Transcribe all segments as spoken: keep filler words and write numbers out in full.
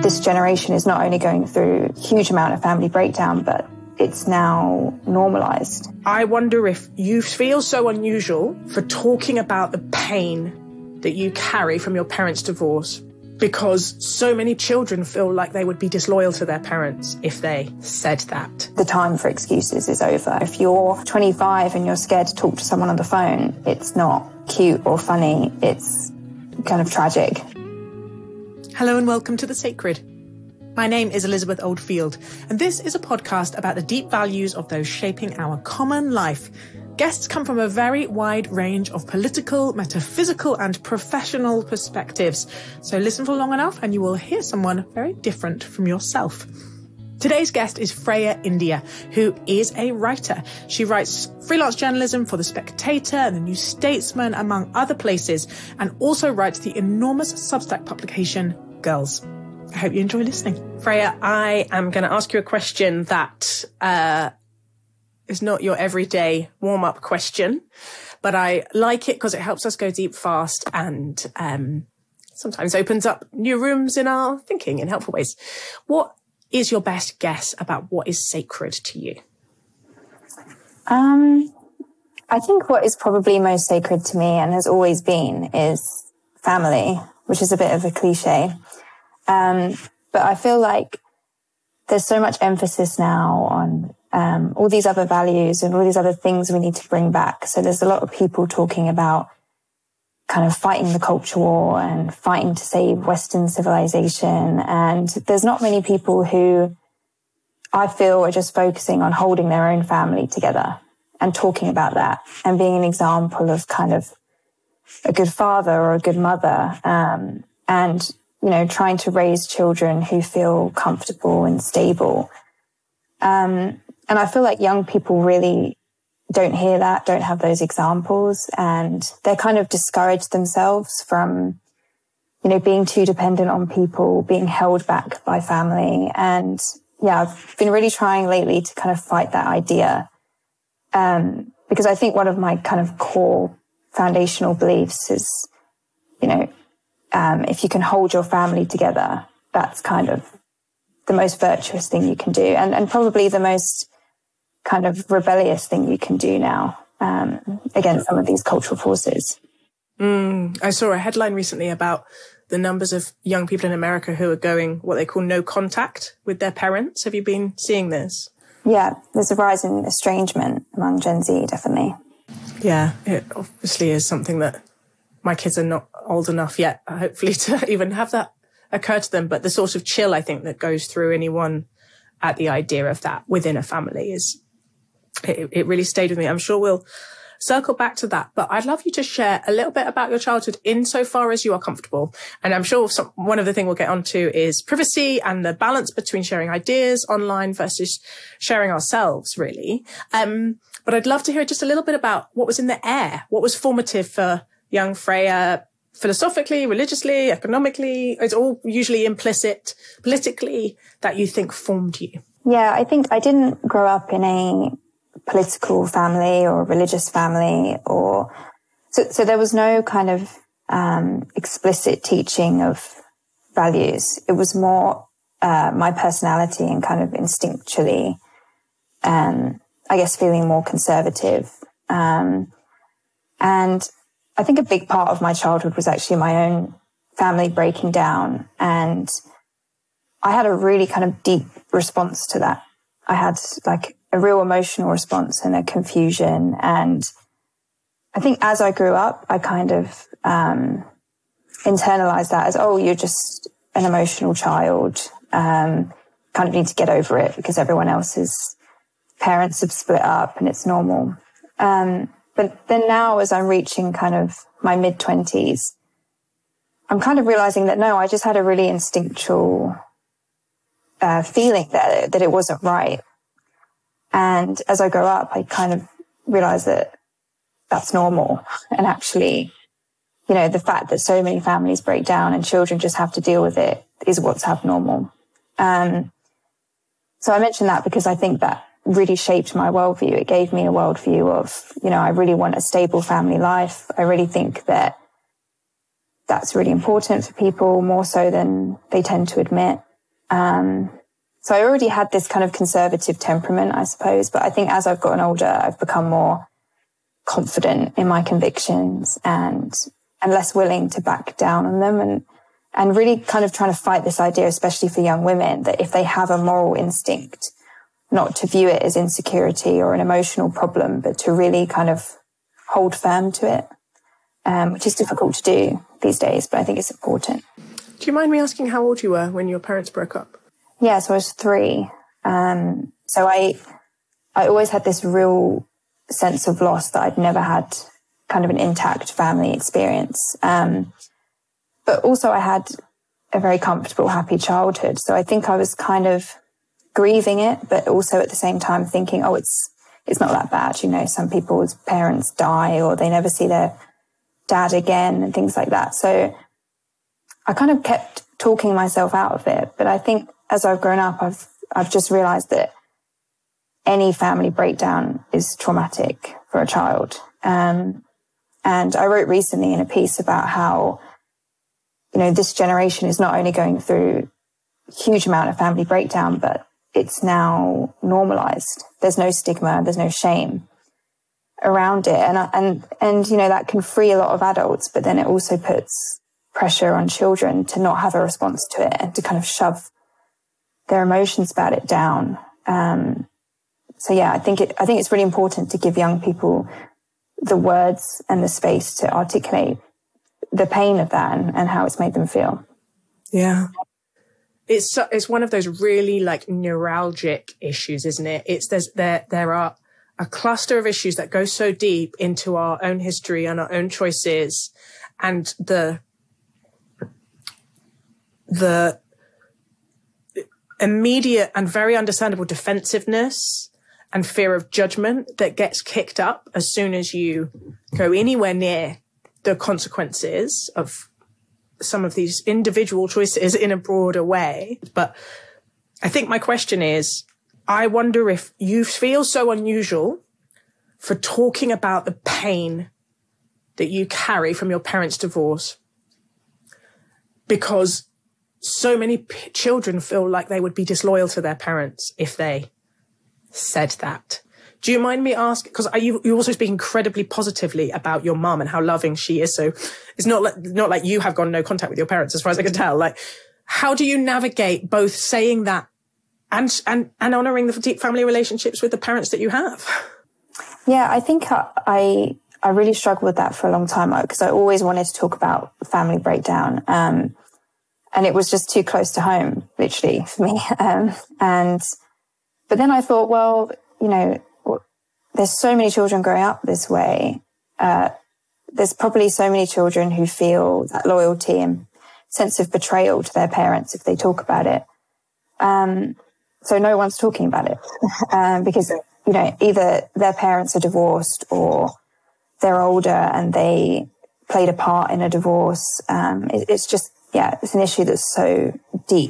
this generation is not only going through a huge amount of family breakdown, but it's now normalized. I wonder if you feel so unusual for talking about the pain that you carry from your parents' divorce, because so many children feel like they would be disloyal to their parents if they said that. The time for excuses is over. If you're twenty-five and you're scared to talk to someone on the phone, it's not cute or funny. It's kind of tragic. Hello and welcome to The Sacred. My name is Elizabeth Oldfield, and this is a podcast about the deep values of those shaping our common life. Guests come from a very wide range of political, metaphysical and professional perspectives. So listen for long enough and you will hear someone very different from yourself. Today's guest is Freya India, who is a writer. She writes freelance journalism for The Spectator and The New Statesman, among other places, and also writes the enormous Substack publication, Girls. I hope you enjoy listening. Freya, I am going to ask you a question that uh, is not your everyday warm-up question, but I like it because it helps us go deep fast and um, sometimes opens up new rooms in our thinking in helpful ways. What is your best guess about what is sacred to you? Um, I think what is probably most sacred to me and has always been is family, which is a bit of a cliche. Um, but I feel like there's so much emphasis now on um, all these other values and all these other things we need to bring back. So there's a lot of people talking about kind of fighting the culture war and fighting to save Western civilization. And there's not many people who I feel are just focusing on holding their own family together and talking about that and being an example of kind of a good father or a good mother. Um, and you know, trying to raise children who feel comfortable and stable. Um, and I feel like young people really don't hear that, don't have those examples, and they're kind of discouraged themselves from, you know, being too dependent on people, being held back by family. And yeah, I've been really trying lately to kind of fight that idea. Um, because I think one of my kind of core foundational beliefs is, you know, Um, if you can hold your family together, that's kind of the most virtuous thing you can do, and, and probably the most kind of rebellious thing you can do now um, against some of these cultural forces. Mm, I saw a headline recently about the numbers of young people in America who are going what they call no contact with their parents. Have you been seeing this? Yeah, there's a rise in estrangement among Gen Z, definitely. Yeah, it obviously is something that my kids are not old enough yet, hopefully, to even have that occur to them. But the sort of chill, I think, that goes through anyone at the idea of that within a family is, it, it really stayed with me. I'm sure we'll circle back to that. But I'd love you to share a little bit about your childhood insofar as you are comfortable. And I'm sure some, one of the things we'll get onto is privacy and the balance between sharing ideas online versus sharing ourselves, really. Um, but I'd love to hear just a little bit about what was in the air, what was formative for young Freya, philosophically, religiously, economically. It's all usually implicit politically that you think formed you. Yeah, I think I didn't grow up in a political family or religious family, or so, so there was no kind of um, explicit teaching of values. It was more uh, my personality and kind of instinctually, um, I guess, feeling more conservative. Um, and I think a big part of my childhood was actually my own family breaking down. And I had a really kind of deep response to that. I had like a real emotional response and a confusion. And I think as I grew up, I kind of um, internalized that as, oh, you're just an emotional child. Um, kind of need to get over it because everyone else's parents have split up and it's normal. Um, But then now, as I'm reaching kind of my mid-twenties, I'm kind of realizing that, no, I just had a really instinctual uh, feeling that, that it wasn't right. And as I grow up, I kind of realize that that's normal. And actually, you know, the fact that so many families break down and children just have to deal with it is what's abnormal. Um, so I mention that because I think that really shaped my worldview. It gave me a worldview of, you know, I really want a stable family life. I really think that that's really important for people, more so than they tend to admit. Um, so I already had this kind of conservative temperament, I suppose. But I think as I've gotten older, I've become more confident in my convictions and and less willing to back down on them, and and really kind of trying to fight this idea, especially for young women, that if they have a moral instinct, not to view it as insecurity or an emotional problem, but to really kind of hold firm to it, um, which is difficult to do these days, but I think it's important. Do you mind me asking how old you were when your parents broke up? Yeah, so I was three. Um, so I, I always had this real sense of loss that I'd never had kind of an intact family experience. Um, but also I had a very comfortable, happy childhood. So I think I was kind of grieving it, but also at the same time thinking, oh, it's, it's not that bad. You know, some people's parents die or they never see their dad again and things like that. So I kind of kept talking myself out of it. But I think as I've grown up, I've, I've just realized that any family breakdown is traumatic for a child. Um, and I wrote recently in a piece about how, you know, this generation is not only going through a huge amount of family breakdown, but it's now normalized. There's no stigma, there's no shame around it. And, and, and, you know, that can free a lot of adults, but then it also puts pressure on children to not have a response to it and to kind of shove their emotions about it down. Um, so yeah, I think it, I think it's really important to give young people the words and the space to articulate the pain of that and, and how it's made them feel. Yeah. It's so, it's one of those really like neuralgic issues, isn't it? It's there's there there are a cluster of issues that go so deep into our own history and our own choices, and the the immediate and very understandable defensiveness and fear of judgment that gets kicked up as soon as you go anywhere near the consequences of some of these individual choices in a broader way. But I think my question is, I wonder if you feel so unusual for talking about the pain that you carry from your parents' divorce, because so many p- children feel like they would be disloyal to their parents if they said that. Do you mind me asking, because you, you also speak incredibly positively about your mum and how loving she is. So it's not like, not like you have gone no contact with your parents, as far as I can tell. Like, how do you navigate both saying that and, and, and honoring the deep family relationships with the parents that you have? Yeah, I think I, I really struggled with that for a long time, because I always wanted to talk about family breakdown. Um, and it was just too close to home, literally, for me. Um, and, but then I thought, well, you know, there's so many children growing up this way. Uh, there's probably so many children who feel that loyalty and sense of betrayal to their parents if they talk about it. Um, so no one's talking about it um, because, you know, either their parents are divorced or they're older and they played a part in a divorce. Um, it, it's just, yeah, it's an issue that's so deep.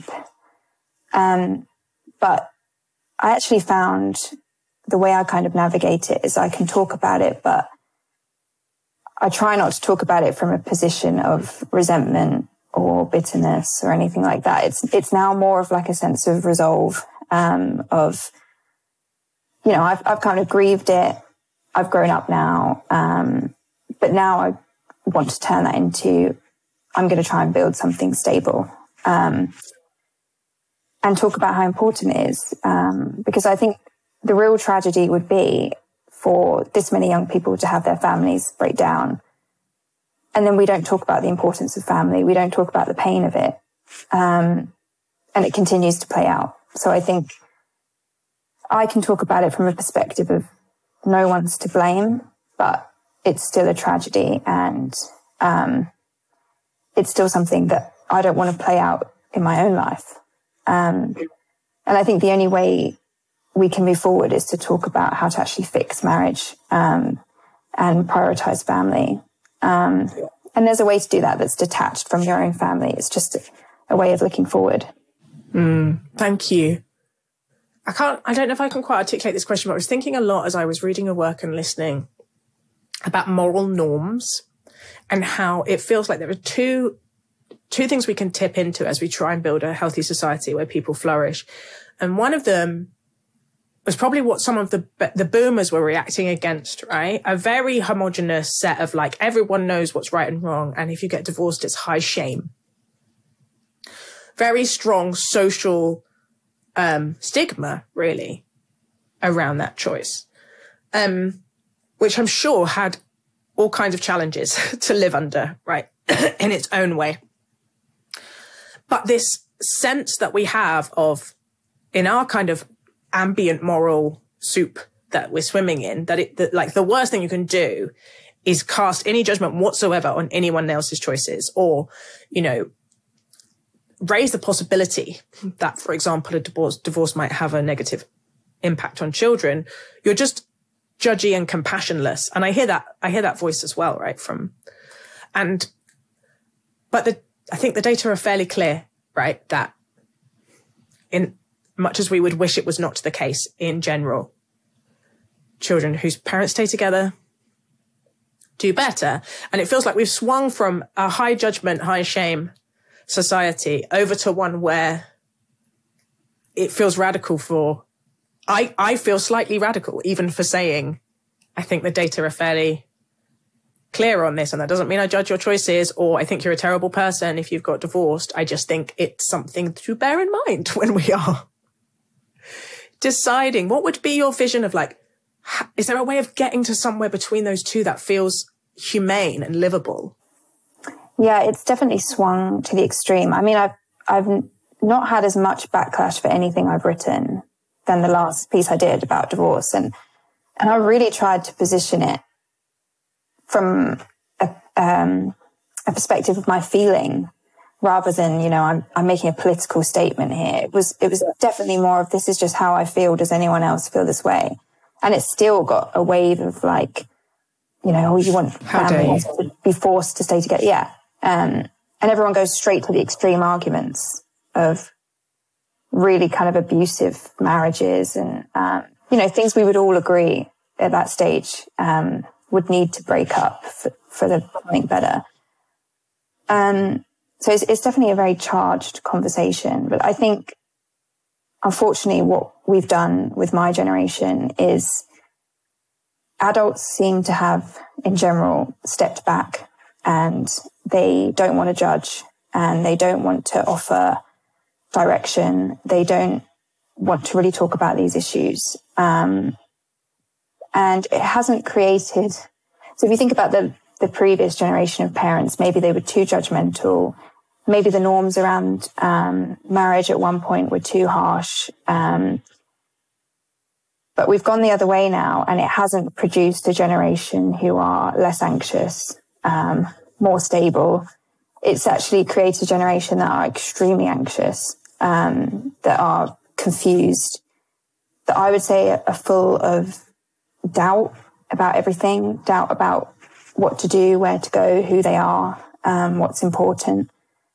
Um, but I actually found the way I kind of navigate it is I can talk about it, but I try not to talk about it from a position of resentment or bitterness or anything like that. It's it's now more of like a sense of resolve, um, of, you know, I've I've kind of grieved it. I've grown up now, um, but now I want to turn that into, I'm going to try and build something stable, um, and talk about how important it is, um, because I think the real tragedy would be for this many young people to have their families break down. And then we don't talk about the importance of family. We don't talk about the pain of it. Um, and it continues to play out. So I think I can talk about it from a perspective of no one's to blame, but it's still a tragedy. And um, it's still something that I don't want to play out in my own life. Um, and I think the only way we can move forward is to talk about how to actually fix marriage um, and prioritize family. Um, and there's a way to do that that's detached from your own family. It's just a, a way of looking forward. Mm, thank you. I can't, I don't know if I can quite articulate this question, but I was thinking a lot as I was reading your work and listening about moral norms and how it feels like there are two two things we can tip into as we try and build a healthy society where people flourish. And one of them was probably what some of the the boomers were reacting against, right? A very homogenous set of like, everyone knows what's right and wrong. And if you get divorced, it's high shame. Very strong social um, stigma, really, around that choice, um, which I'm sure had all kinds of challenges to live under, right, in its own way. But this sense that we have of, in our kind of ambient moral soup that we're swimming in, that it, that like the worst thing you can do is cast any judgment whatsoever on anyone else's choices, or, you know, raise the possibility that, for example, a divorce, divorce might have a negative impact on children. You're just judgy and compassionless. And I hear that, I hear that voice as well, right? From, and, but the, I think the data are fairly clear, right? That in much as we would wish it was not the case in general, children whose parents stay together do better. And it feels like we've swung from a high judgment, high shame society over to one where it feels radical for, I, I feel slightly radical even for saying, I think the data are fairly clear on this. And that doesn't mean I judge your choices or I think you're a terrible person if you've got divorced. I just think it's something to bear in mind when we are deciding. What would be your vision of like, is there a way of getting to somewhere between those two that feels humane and livable? Yeah, it's definitely swung to the extreme. I mean, I've, I've not had as much backlash for anything I've written than the last piece I did about divorce. And, and I really tried to position it from a, um, a perspective of my feeling rather than, you know, I'm, I'm making a political statement here. It was, it was definitely more of, this is just how I feel. Does anyone else feel this way? And it's still got a wave of like, you know, oh, you want families to be forced to stay together. Yeah. Um, and everyone goes straight to the extreme arguments of really kind of abusive marriages and, um, you know, things we would all agree at that stage, um, would need to break up for, for the something better. Um, so it's, it's definitely a very charged conversation, but I think, unfortunately, what we've done with my generation is adults seem to have, in general, stepped back and they don't want to judge and they don't want to offer direction. They don't want to really talk about these issues. Um, and it hasn't created... So if you think about the, the previous generation of parents, maybe they were too judgmental. Maybe the norms around um, marriage at one point were too harsh. Um, but we've gone the other way now, and it hasn't produced a generation who are less anxious, um, more stable. It's actually created a generation that are extremely anxious, um, that are confused, that I would say are full of doubt about everything, doubt about what to do, where to go, who they are, um, what's important.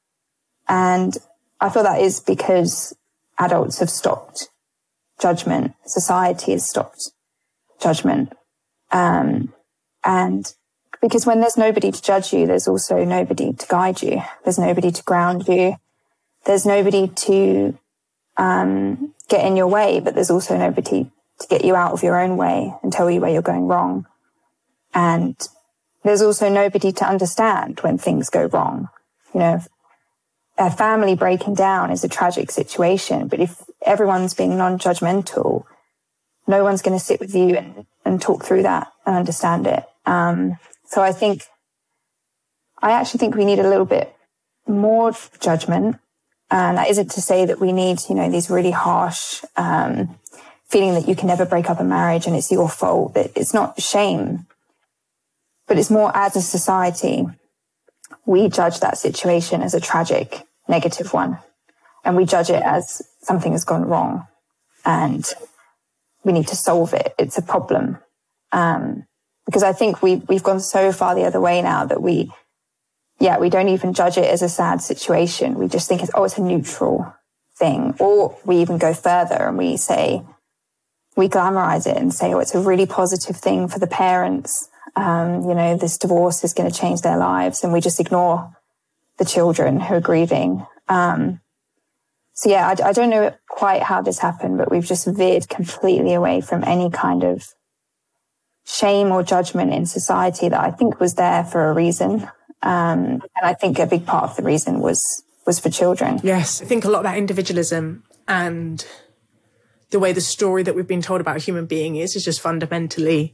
And I feel that is because adults have stopped judgment. Society has stopped judgment. Um, and because when there's nobody to judge you, there's also nobody to guide you. There's nobody to ground you. There's nobody to um, get in your way, but there's also nobody to get you out of your own way and tell you where you're going wrong. And there's also nobody to understand when things go wrong. You know, a family breaking down is a tragic situation, but if everyone's being non-judgmental, no one's going to sit with you and, and talk through that and understand it. Um, so I think, I actually think we need a little bit more judgment. And that isn't to say that we need, you know, these really harsh, um, feeling that you can never break up a marriage and it's your fault. It's not shame, but it's more as a society, we judge that situation as a tragic, negative one. And we judge it as something has gone wrong and we need to solve it. It's a problem. Um, because I think we, we've gone so far the other way now that we, yeah, we don't even judge it as a sad situation. We just think it's, oh, it's a neutral thing. Or we even go further and we say, we glamorize it and say, oh, it's a really positive thing for the parents. Um, you know, this divorce is going to change their lives. And we just ignore the children who are grieving. Um, so yeah, I, I don't know quite how this happened, but we've just veered completely away from any kind of shame or judgment in society that I think was there for a reason. Um, and I think a big part of the reason was was for children. Yes, I think a lot about individualism and the way the story that we've been told about a human being is, is just fundamentally,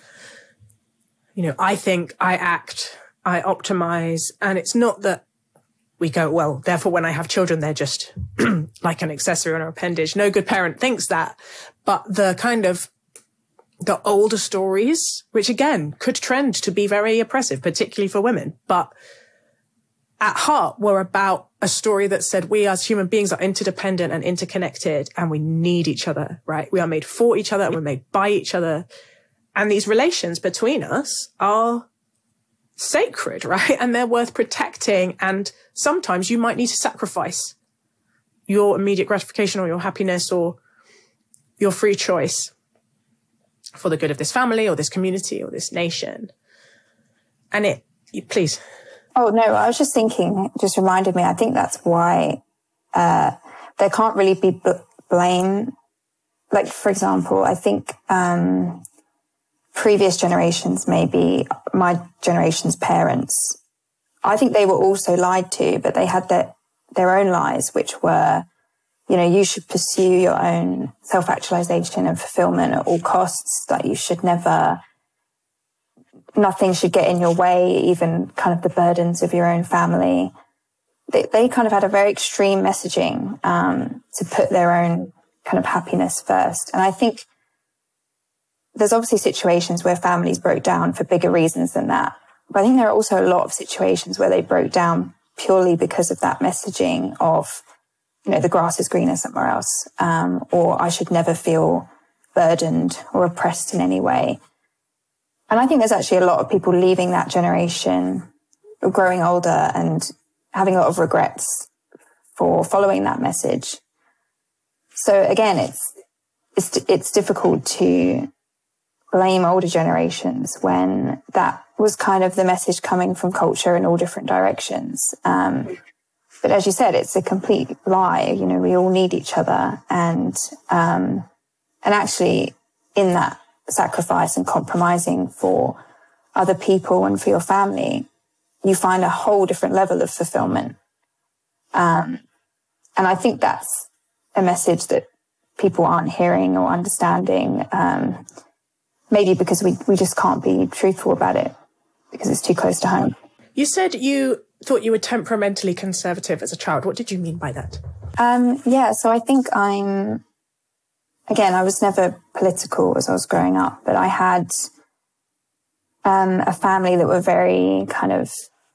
you know, I think, I act, I optimize. And it's not that we go, well, therefore when I have children, they're just like an accessory or an appendage. No good parent thinks that. But the kind of the older stories, which again could trend to be very oppressive, particularly for women, but at heart were about a story that said we as human beings are interdependent and interconnected and we need each other, right? We are made for each other and we're made by each other. And these relations between us are sacred, right? And they're worth protecting. And sometimes you might need to sacrifice your immediate gratification or your happiness or your free choice for the good of this family or this community or this nation. And it, please. Oh, no, I was just thinking, it just reminded me, I think that's why uh, there can't really be b- blame. Like, for example, I think um, previous generations, maybe my generation's parents, I think they were also lied to, but they had their, their own lies, which were, you know, you should pursue your own self-actualization and fulfillment at all costs, that you should never... nothing should get in your way, even kind of the burdens of your own family. They, they kind of had a very extreme messaging um, to put their own kind of happiness first. And I think there's obviously situations where families broke down for bigger reasons than that. But I think there are also a lot of situations where they broke down purely because of that messaging of, you know, the grass is greener somewhere else, um, or I should never feel burdened or oppressed in any way. And I think there's actually a lot of people leaving that generation, growing older and having a lot of regrets for following that message. So again, it's, it's, it's difficult to blame older generations when that was kind of the message coming from culture in all different directions. Um, but as you said, it's a complete lie. You know, we all need each other. And, um, and actually in that, sacrifice and compromising for other people and for your family, you find a whole different level of fulfillment. Um, and I think that's a message that people aren't hearing or understanding, um, maybe because we, we just can't be truthful about it because it's too close to home. You said you thought you were temperamentally conservative as a child. What did you mean by that? Um, yeah, so I think I'm... Again, I was never political as I was growing up, but I had um, a family that were very kind of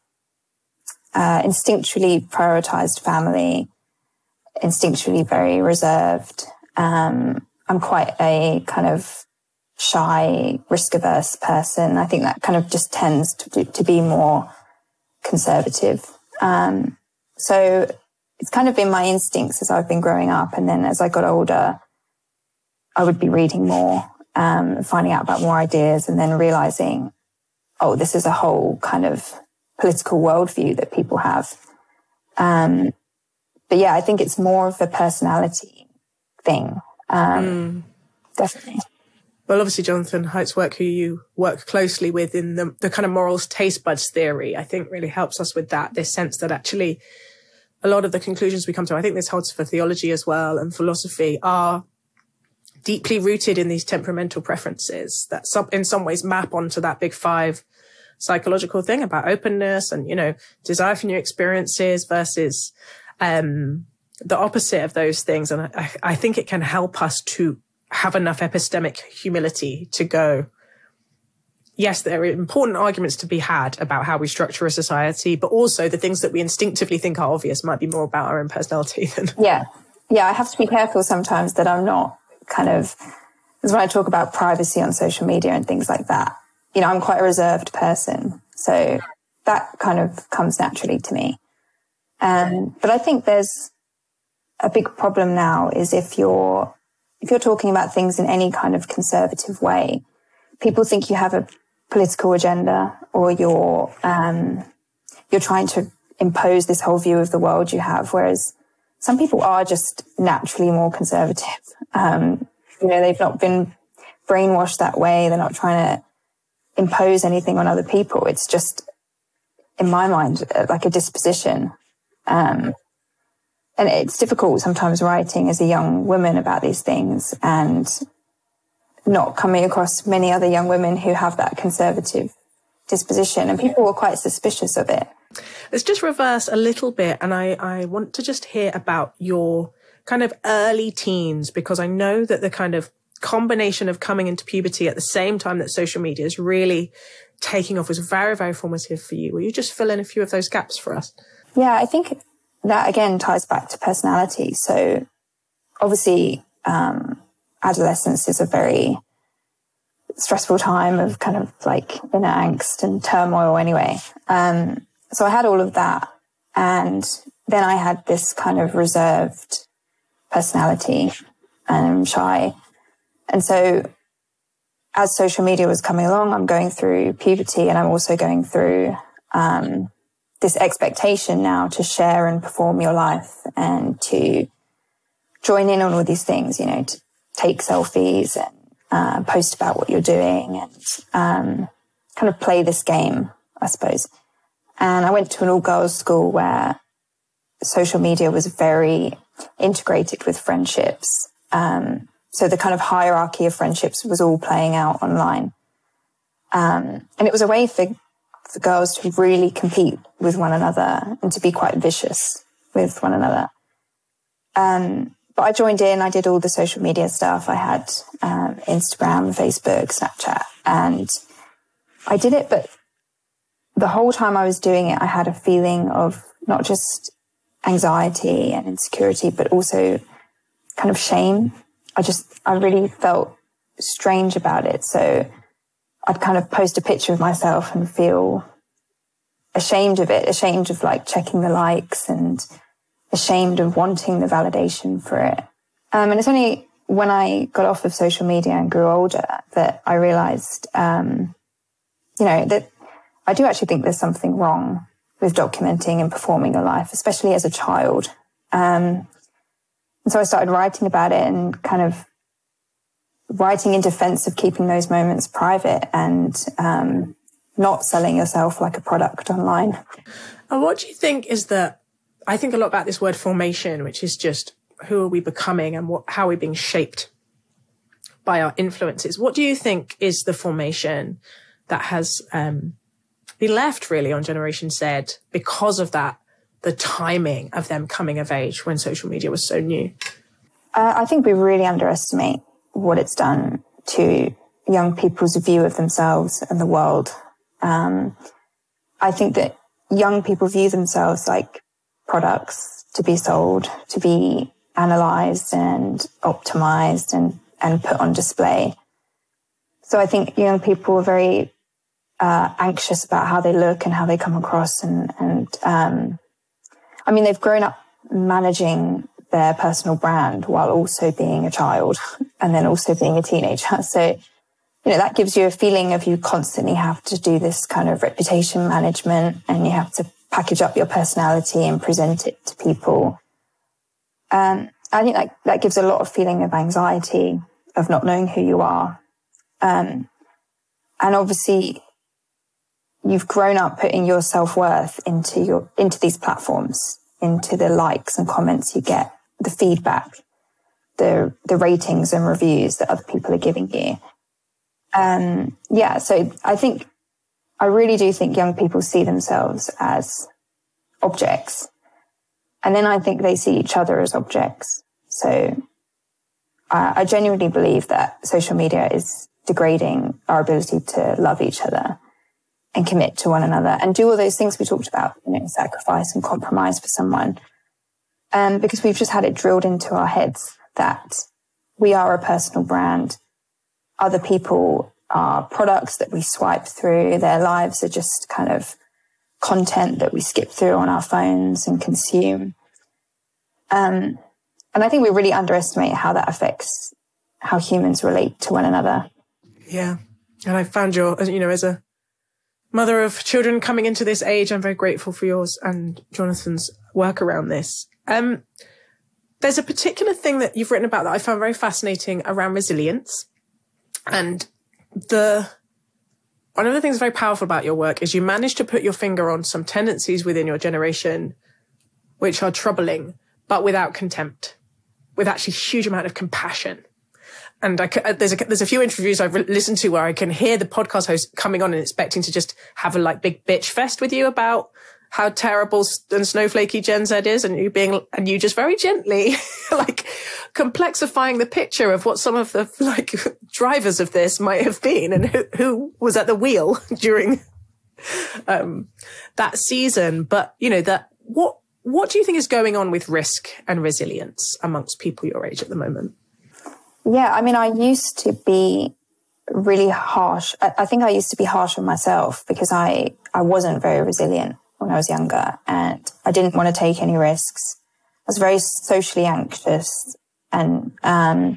uh, instinctually prioritized family, instinctually very reserved. Um, I'm quite a kind of shy, risk-averse person. I think that kind of just tends to, to be more conservative. Um, so it's kind of been my instincts as I've been growing up. And then as I got older, I would be reading more, um, finding out about more ideas and then realizing, oh, this is a whole kind of political worldview that people have. Um, but yeah, I think it's more of a personality thing. Um, mm. Definitely. Well, obviously, Jonathan Haidt's work, who you work closely with in the, the kind of morals taste buds theory, I think really helps us with that, this sense that actually a lot of the conclusions we come to, I think this holds for theology as well and philosophy, are deeply rooted in these temperamental preferences that some, in some ways map onto that big five psychological thing about openness and, you know, desire for new experiences versus um, the opposite of those things. And I, I think it can help us to have enough epistemic humility to go, yes, there are important arguments to be had about how we structure a society, but also the things that we instinctively think are obvious might be more about our own personality than... Yeah. Yeah, I have to be careful sometimes that I'm not kind of, as when I talk about privacy on social media and things like that, you know, I'm quite a reserved person. So that kind of comes naturally to me. Um, but I think there's a big problem now is if you're, if you're talking about things in any kind of conservative way, people think you have a political agenda or you're, um, you're trying to impose this whole view of the world you have, whereas some people are just naturally more conservative. Um, you know, they've not been brainwashed that way. They're not trying to impose anything on other people. It's just, in my mind, like a disposition. Um, and it's difficult sometimes writing as a young woman about these things and not coming across many other young women who have that conservative disposition. And people were quite suspicious of it. Let's just reverse a little bit. And I, I want to just hear about your kind of early teens, because I know that the kind of combination of coming into puberty at the same time that social media is really taking off was very, very formative for you. Will you just fill in a few of those gaps for us? Yeah, I think that again ties back to personality. So obviously, um, adolescence is a very stressful time of kind of like inner angst and turmoil anyway. Um, so I had all of that. And then I had this kind of reserved personality and I'm shy. And so as social media was coming along, I'm going through puberty and I'm also going through um, this expectation now to share and perform your life and to join in on all these things, you know, to take selfies and uh, post about what you're doing and um, kind of play this game, I suppose. And I went to an all-girls school where social media was very integrated with friendships. Um, so the kind of hierarchy of friendships was all playing out online. Um, and it was a way for, for girls to really compete with one another and to be quite vicious with one another. Um, but I joined in, I did all the social media stuff. I had um, Instagram, Facebook, Snapchat, and I did it, but the whole time I was doing it, I had a feeling of not just anxiety and insecurity, but also kind of shame. I just, I really felt strange about it. So I'd kind of post a picture of myself and feel ashamed of it, ashamed of like checking the likes and ashamed of wanting the validation for it. Um, and it's only when I got off of social media and grew older that I realized, um, you know, that I do actually think there's something wrong with documenting and performing your life, especially as a child. Um, and so I started writing about it and kind of writing in defense of keeping those moments private and um, not selling yourself like a product online. And what do you think is the, I think a lot about this word formation, which is just who are we becoming and what, how are we being shaped by our influences. What do you think is the formation that has um, been left really on Generation Z because of that, the timing of them coming of age when social media was so new? Uh, I think we really underestimate what it's done to young people's view of themselves and the world. Um, I think that young people view themselves like products to be sold, to be analysed and optimised and, and put on display. So I think young people are very uh, anxious about how they look and how they come across. And, and um, I mean, they've grown up managing their personal brand while also being a child and then also being a teenager. So, you know, that gives you a feeling of you constantly have to do this kind of reputation management and you have to package up your personality and present it to people. Um, I think that, that gives a lot of feeling of anxiety, of not knowing who you are. Um, and obviously you've grown up putting your self-worth into your, into these platforms, into the likes and comments you get, the feedback, the, the ratings and reviews that other people are giving you. Um, yeah, so I think, I really do think young people see themselves as objects. And then I think they see each other as objects. So I, I genuinely believe that social media is degrading our ability to love each other and commit to one another and do all those things we talked about, you know, sacrifice and compromise for someone. Um, because we've just had it drilled into our heads that we are a personal brand. Other people are products that we swipe through. Their lives are just kind of content that we skip through on our phones and consume. Um, and I think we really underestimate how that affects how humans relate to one another. Yeah. And I found your, you know, as a mother of children coming into this age, I'm very grateful for yours and Jonathan's work around this. Um, there's a particular thing that you've written about that I found very fascinating around resilience. And the one of the things very powerful about your work is you manage to put your finger on some tendencies within your generation which are troubling, but without contempt, with actually a huge amount of compassion. And I, there's a, there's a few interviews I've listened to where I can hear the podcast host coming on and expecting to just have a like big bitch fest with you about how terrible and snowflakey Gen Z is, and you being, and you just very gently like complexifying the picture of what some of the like drivers of this might have been and who, who was at the wheel during um, that season. But, you know, that what, what do you think is going on with risk and resilience amongst people your age at the moment? Yeah, I mean, I used to be really harsh. I, I think I used to be harsh on myself because I, I wasn't very resilient when I was younger and I didn't want to take any risks. I was very socially anxious. And um,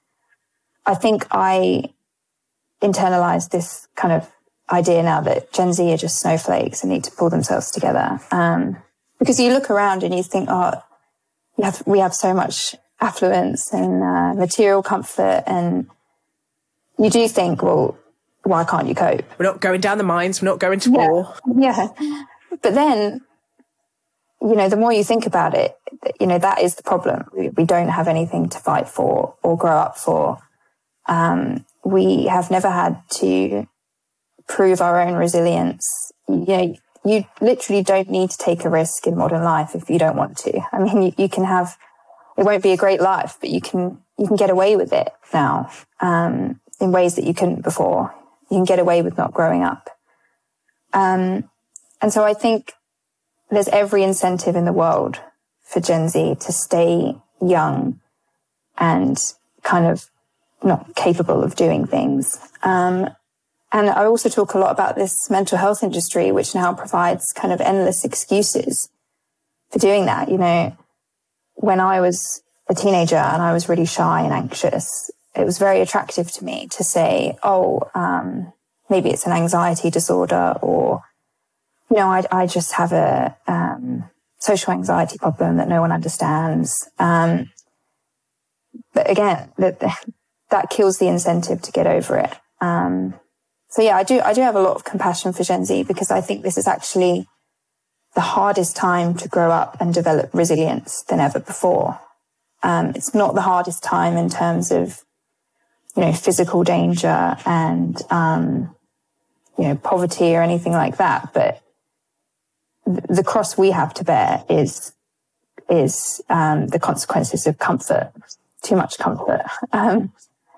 I think I internalized this kind of idea now that Gen Z are just snowflakes and need to pull themselves together. Um, because you look around and you think, oh, we have, we have so much affluence and uh, material comfort, and you do think, well, why can't you cope? We're not going down the mines, we're not going to yeah. war. Yeah. But then, you know, the more you think about it, you know, that is the problem. We, we don't have anything to fight for or grow up for. Um, we have never had to prove our own resilience. You know, you literally don't need to take a risk in modern life if you don't want to. I mean, you, you can have, it won't be a great life, but you can, you can get away with it now, um, in ways that you couldn't before. You can get away with not growing up. Um, and so I think there's every incentive in the world for Gen Z to stay young and kind of not capable of doing things. Um, and I also talk a lot about this mental health industry, which now provides kind of endless excuses for doing that. You know, when I was a teenager and I was really shy and anxious, it was very attractive to me to say, oh, um, maybe it's an anxiety disorder, or, you know, I, I just have a um, social anxiety problem that no one understands. Um, but again, that, that kills the incentive to get over it. Um, so yeah, I do, I do have a lot of compassion for Gen Z because I think this is actually the hardest time to grow up and develop resilience than ever before. Um, it's not the hardest time in terms of, you know, physical danger and, um, you know, poverty or anything like that. But th- the cross we have to bear is, is, um, the consequences of comfort, too much comfort. Um,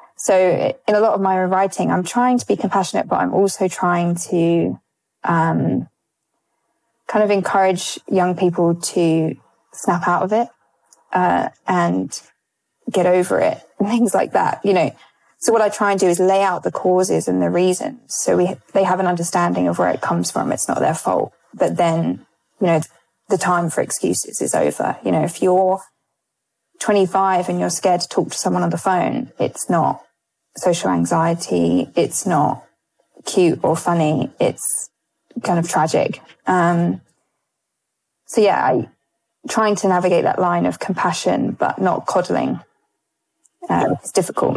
so in a lot of my writing, I'm trying to be compassionate, but I'm also trying to, um, kind of encourage young people to snap out of it, uh, and get over it and things like that, you know. So what I try and do is lay out the causes and the reasons so we they have an understanding of where it comes from. It's not their fault. But then, you know, the time for excuses is over. You know, if you're twenty-five and you're scared to talk to someone on the phone, it's not social anxiety. It's not cute or funny. It's kind of tragic. Um, so yeah, I trying to navigate that line of compassion, but not coddling. Uh, it's difficult.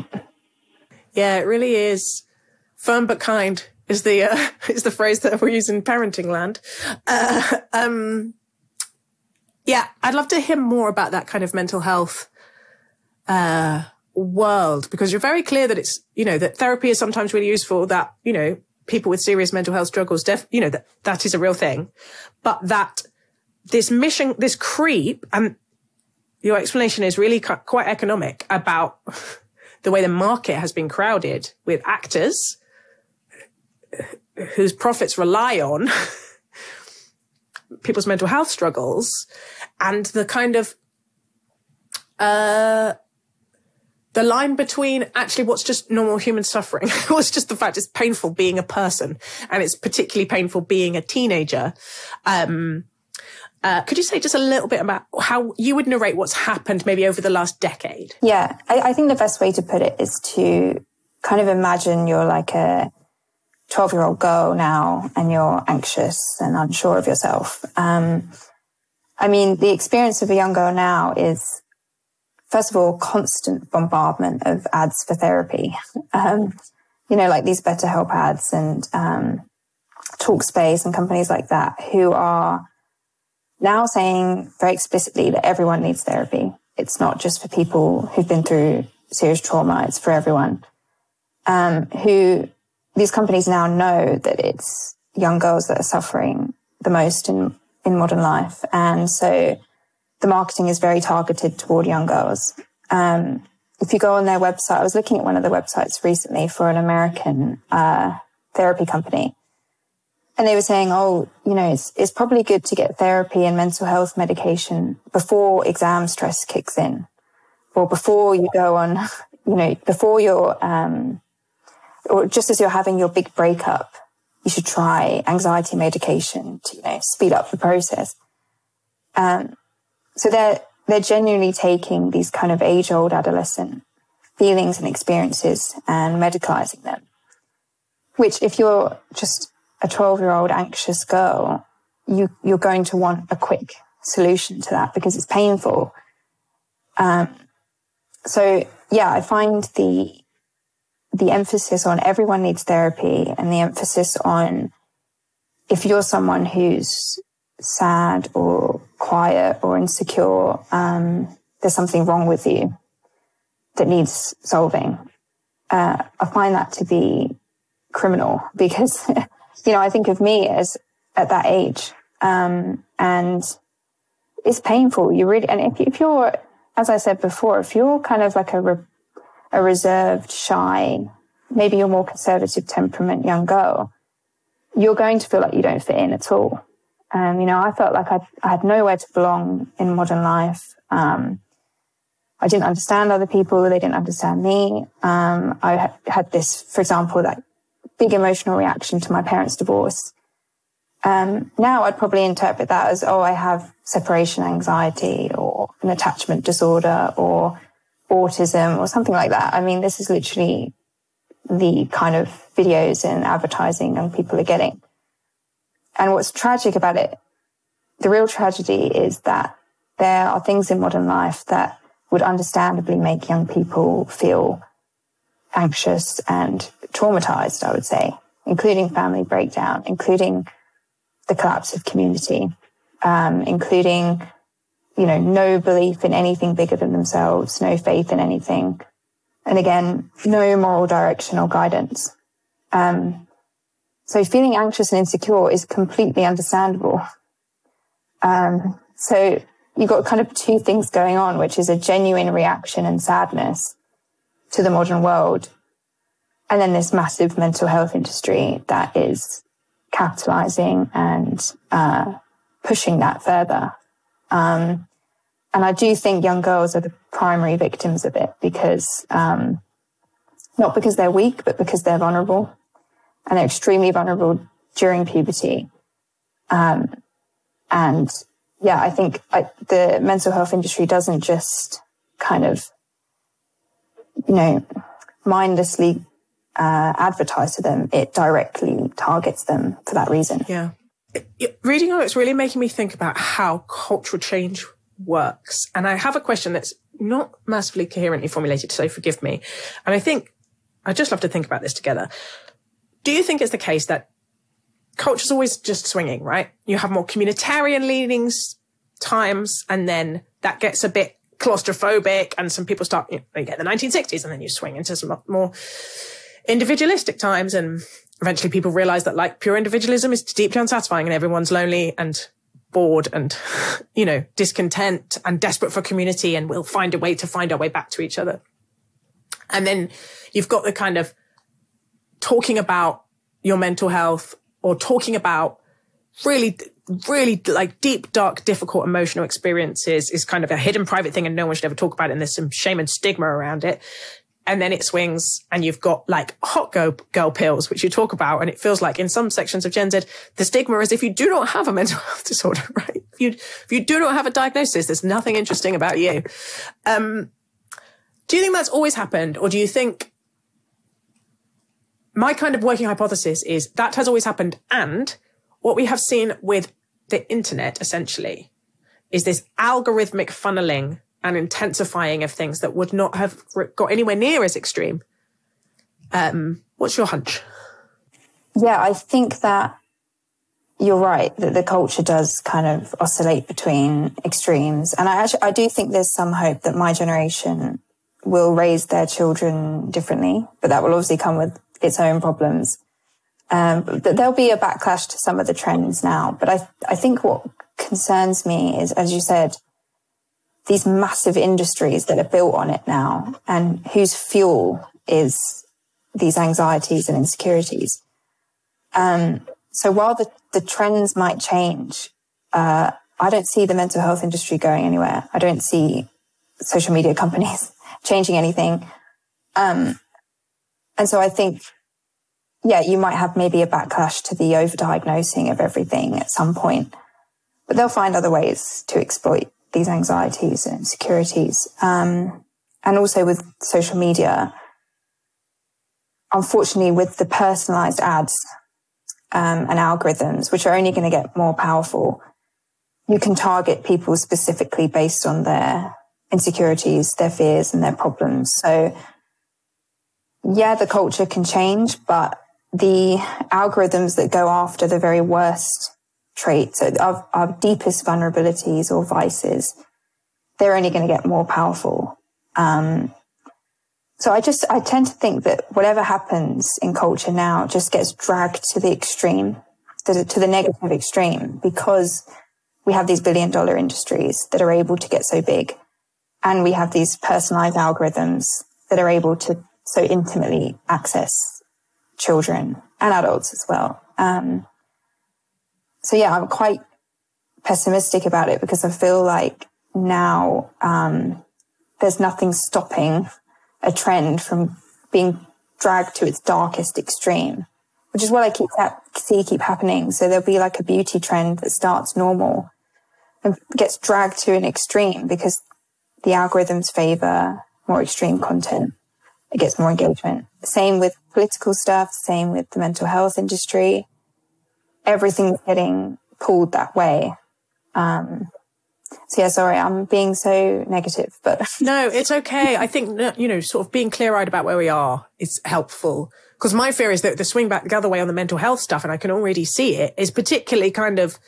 Yeah, it really is. Firm but kind is the uh, is the phrase that we use in parenting land. Uh, um, yeah, I'd love to hear more about that kind of mental health uh, world, because you're very clear that it's, you know, that therapy is sometimes really useful, that, you know, people with serious mental health struggles, def- you know, that that is a real thing, but that this mission, this creep, and your explanation is really cu- quite economic about the way the market has been crowded with actors whose profits rely on people's mental health struggles, and the kind of uh, the line between actually what's just normal human suffering, what's just the fact it's painful being a person, and it's particularly painful being a teenager. Um, Uh, could you say just a little bit about how you would narrate what's happened maybe over the last decade? Yeah, I, I think the best way to put it is to kind of imagine you're like a twelve-year-old girl now and you're anxious and unsure of yourself. Um, I mean, the experience of a young girl now is, first of all, constant bombardment of ads for therapy. Um, you know, like these BetterHelp ads and um, Talkspace and companies like that, who are now saying very explicitly that everyone needs therapy. It's not just for people who've been through serious trauma, it's for everyone. Um, who these companies now know that it's young girls that are suffering the most in, in modern life. And so the marketing is very targeted toward young girls. Um, if you go on their website, I was looking at one of the websites recently for an American uh, therapy company. And they were saying, oh, you know, it's, it's probably good to get therapy and mental health medication before exam stress kicks in, or before you go on, you know, before you're, um, or just as you're having your big breakup, you should try anxiety medication to, you know, speed up the process. Um, so they're, they're genuinely taking these kind of age-old adolescent feelings and experiences and medicalizing them, which if you're just a twelve-year-old anxious girl, you, you're going to want a quick solution to that because it's painful. Um, so, yeah, I find the the emphasis on everyone needs therapy and the emphasis on if you're someone who's sad or quiet or insecure, um, there's something wrong with you that needs solving. Uh, I find that to be criminal because... You know, I think of me as at that age, um, and it's painful. You really, and if, if you're, as I said before, if you're kind of like a, re, a reserved, shy, maybe you're more conservative temperament young girl, you're going to feel like you don't fit in at all. Um, you know, I felt like I, I had nowhere to belong in modern life. Um, I didn't understand other people. They didn't understand me. Um, I had, had this, for example, that big emotional reaction to my parents' divorce. Um, now I'd probably interpret that as, oh, I have separation anxiety or an attachment disorder or autism or something like that. I mean, this is literally the kind of videos and advertising young people are getting. And what's tragic about it, the real tragedy is that there are things in modern life that would understandably make young people feel anxious and traumatized, I would say, including family breakdown, including the collapse of community, um, including, you know, no belief in anything bigger than themselves, no faith in anything. And again, no moral direction or guidance. Um, so feeling anxious and insecure is completely understandable. Um, so you've got kind of two things going on, which is a genuine reaction and sadness to the modern world. And then this massive mental health industry that is capitalizing and uh, pushing that further. Um, and I do think young girls are the primary victims of it because, um, not because they're weak, but because they're vulnerable. And they're extremely vulnerable during puberty. Um, and yeah, I think I, the mental health industry doesn't just kind of, you know, mindlessly uh, advertise to them. It directly targets them for that reason. Yeah. It, it, reading on it's really making me think about how cultural change works. And I have a question that's not massively coherently formulated, so forgive me. And I think I'd just love to think about this together. Do you think it's the case that culture's always just swinging, right? You have more communitarian leanings times, and then that gets a bit claustrophobic, and some people start, you know, you get the nineteen sixties, and then you swing into some more individualistic times, and eventually people realize that, like, pure individualism is deeply unsatisfying, and everyone's lonely and bored and, you know, discontent and desperate for community, and we'll find a way to find our way back to each other. And then you've got the kind of talking about your mental health, or talking about really, really like deep, dark, difficult emotional experiences is kind of a hidden private thing, and no one should ever talk about it, and there's some shame and stigma around it. And then it swings, and you've got like hot girl, girl pills, which you talk about. And it feels like in some sections of Gen Z, the stigma is if you do not have a mental health disorder, right? If you, if you do not have a diagnosis, there's nothing interesting about you. Um, do you think that's always happened? Or do you think my kind of working hypothesis is that has always happened. And what we have seen with the internet, essentially, is this algorithmic funneling and intensifying of things that would not have got anywhere near as extreme. Um, what's your hunch? Yeah, I think that you're right, that the culture does kind of oscillate between extremes. And I actually, I do think there's some hope that my generation will raise their children differently, but that will obviously come with its own problems. Um, but there'll be a backlash to some of the trends now. But I, I think what concerns me is, as you said, these massive industries that are built on it now and whose fuel is these anxieties and insecurities. Um, so while the, the trends might change, uh, I don't see the mental health industry going anywhere. I don't see social media companies changing anything. Um, and so I think, yeah, you might have maybe a backlash to the overdiagnosing of everything at some point, but they'll find other ways to exploit these anxieties and insecurities. Um, and also with social media, unfortunately, with the personalized ads um, and algorithms, which are only going to get more powerful, you can target people specifically based on their insecurities, their fears and their problems. So yeah, the culture can change, but the algorithms that go after the very worst traits, our, our deepest vulnerabilities or vices, they're only going to get more powerful. Um, so I just, I tend to think that whatever happens in culture now just gets dragged to the extreme, to the, to the negative extreme, because we have these billion dollar industries that are able to get so big. And we have these personalized algorithms that are able to so intimately access children and adults as well. Um, so yeah, I'm quite pessimistic about it because I feel like now um, there's nothing stopping a trend from being dragged to its darkest extreme, which is what I keep ha- see keep happening. So there'll be like a beauty trend that starts normal and gets dragged to an extreme because the algorithms favor more extreme content. It gets more engagement. Same with political stuff, same with the mental health industry. Everything's getting pulled that way. Um, so yeah, sorry, I'm being so negative, but... No, it's okay. I think, you know, sort of being clear-eyed about where we are is helpful. Because my fear is that the swing back the other way on the mental health stuff, and I can already see it, is particularly kind of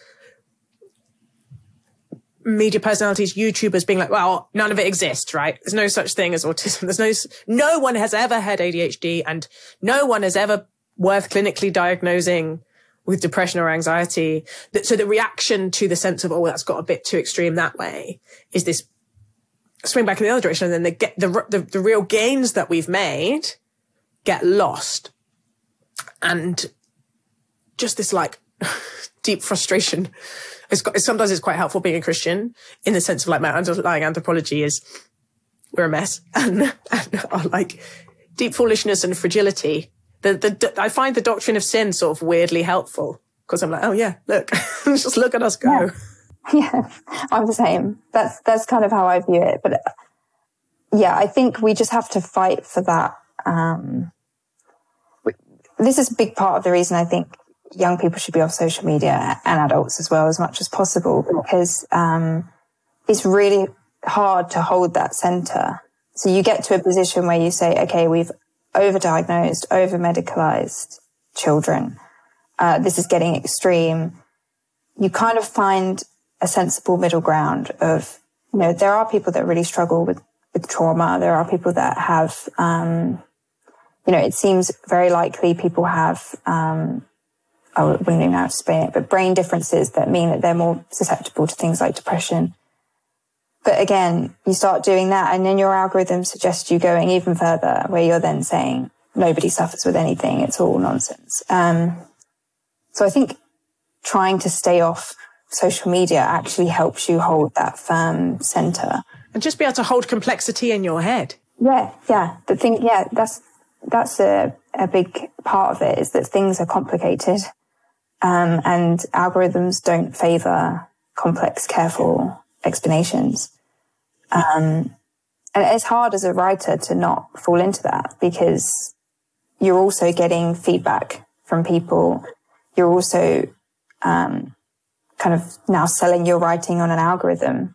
media personalities, YouTubers being like, well, none of it exists, right? There's no such thing as autism. There's no, no one has ever had A D H D and no one is ever worth clinically diagnosing with depression or anxiety. So the reaction to the sense of, oh, that's got a bit too extreme that way is this swing back in the other direction. And then the, get, the, the, the real gains that we've made get lost. And just this like deep frustration. It's got, sometimes it's quite helpful being a Christian in the sense of like my underlying anthropology is we're a mess and, and our like deep foolishness and fragility. The, the, I find the doctrine of sin sort of weirdly helpful because I'm like, oh yeah, look, just look at us go. Yeah. yeah, I'm the same. That's, that's kind of how I view it. But yeah, I think we just have to fight for that. Um, this is a big part of the reason I think young people should be off social media and adults as well as much as possible because um, it's really hard to hold that center. So you get to a position where you say, okay, we've overdiagnosed, over-medicalized children. Uh, this is getting extreme. You kind of find a sensible middle ground of, you know, there are people that really struggle with, with trauma. There are people that have, um, you know, it seems very likely people have, um, I wouldn't even know how to explain it, but brain differences that mean that they're more susceptible to things like depression. But again, you start doing that and then your algorithm suggests you going even further where you're then saying nobody suffers with anything. It's all nonsense. Um, so I think trying to stay off social media actually helps you hold that firm center. And just be able to hold complexity in your head. Yeah, yeah. The thing, yeah, that's, that's a, a big part of it is that things are complicated. Um, and algorithms don't favor complex, careful explanations. Um, and it's hard as a writer to not fall into that because you're also getting feedback from people. You're also um, kind of now selling your writing on an algorithm.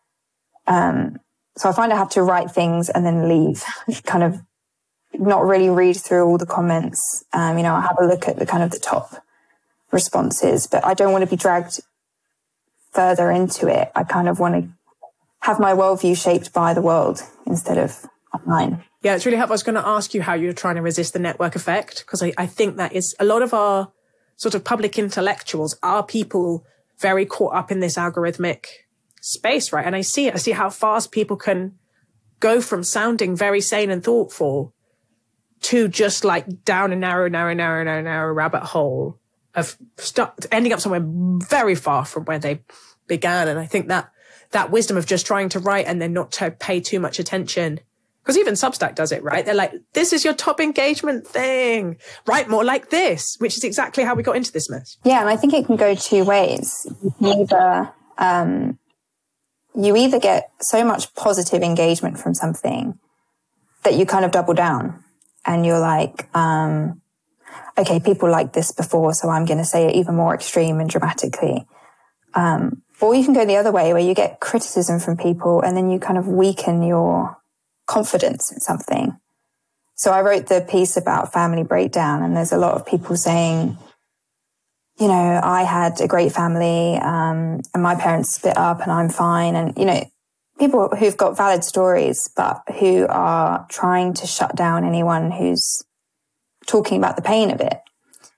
Um, so I find I have to write things and then leave, kind of not really read through all the comments. Um, you know, I have a look at the kind of the top responses, but I don't want to be dragged further into it. I kind of want to have my worldview shaped by the world instead of online. Yeah, it's really helpful. I was going to ask you how you're trying to resist the network effect, because I, I think that is a lot of our sort of public intellectuals are people very caught up in this algorithmic space, right? And I see it. I see how fast people can go from sounding very sane and thoughtful to just like down a narrow, narrow, narrow, narrow, narrow rabbit hole of start, ending up somewhere very far from where they began. And I think that that wisdom of just trying to write and then not to pay too much attention, because even Substack does it, right? They're like, this is your top engagement thing. Write more like this, which is exactly how we got into this mess. Yeah, and I think it can go two ways. You can either, um, you either get so much positive engagement from something that you kind of double down and you're like, um, okay, people liked this before, so I'm going to say it even more extreme and dramatically. Um, or you can go the other way where you get criticism from people and then you kind of weaken your confidence in something. So I wrote the piece about family breakdown, and there's a lot of people saying, you know, I had a great family, um, and my parents split up and I'm fine. And, you know, people who've got valid stories, but who are trying to shut down anyone who's talking about the pain of it.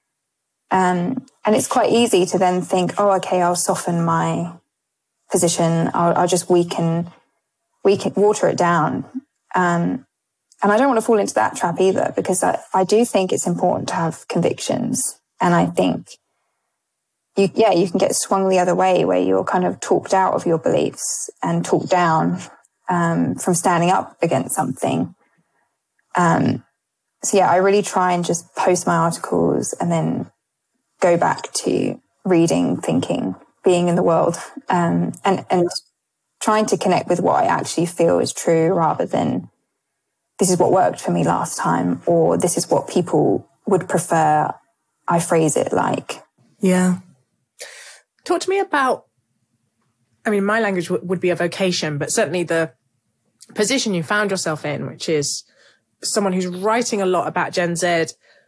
Um, and it's quite easy to then think, oh, okay, I'll soften my position. I'll, I'll just weaken, weaken, water it down. Um, and I don't want to fall into that trap either, because I, I do think it's important to have convictions. And I think you, yeah, you can get swung the other way where you're kind of talked out of your beliefs and talked down, um, from standing up against something. Um, so yeah, I really try and just post my articles and then go back to reading, thinking, being in the world, um, and, and trying to connect with what I actually feel is true, rather than this is what worked for me last time, or this is what people would prefer I phrase it like. Yeah. Talk to me about, I mean, my language w- would be a vocation, but certainly the position you found yourself in, which is someone who's writing a lot about Gen Z.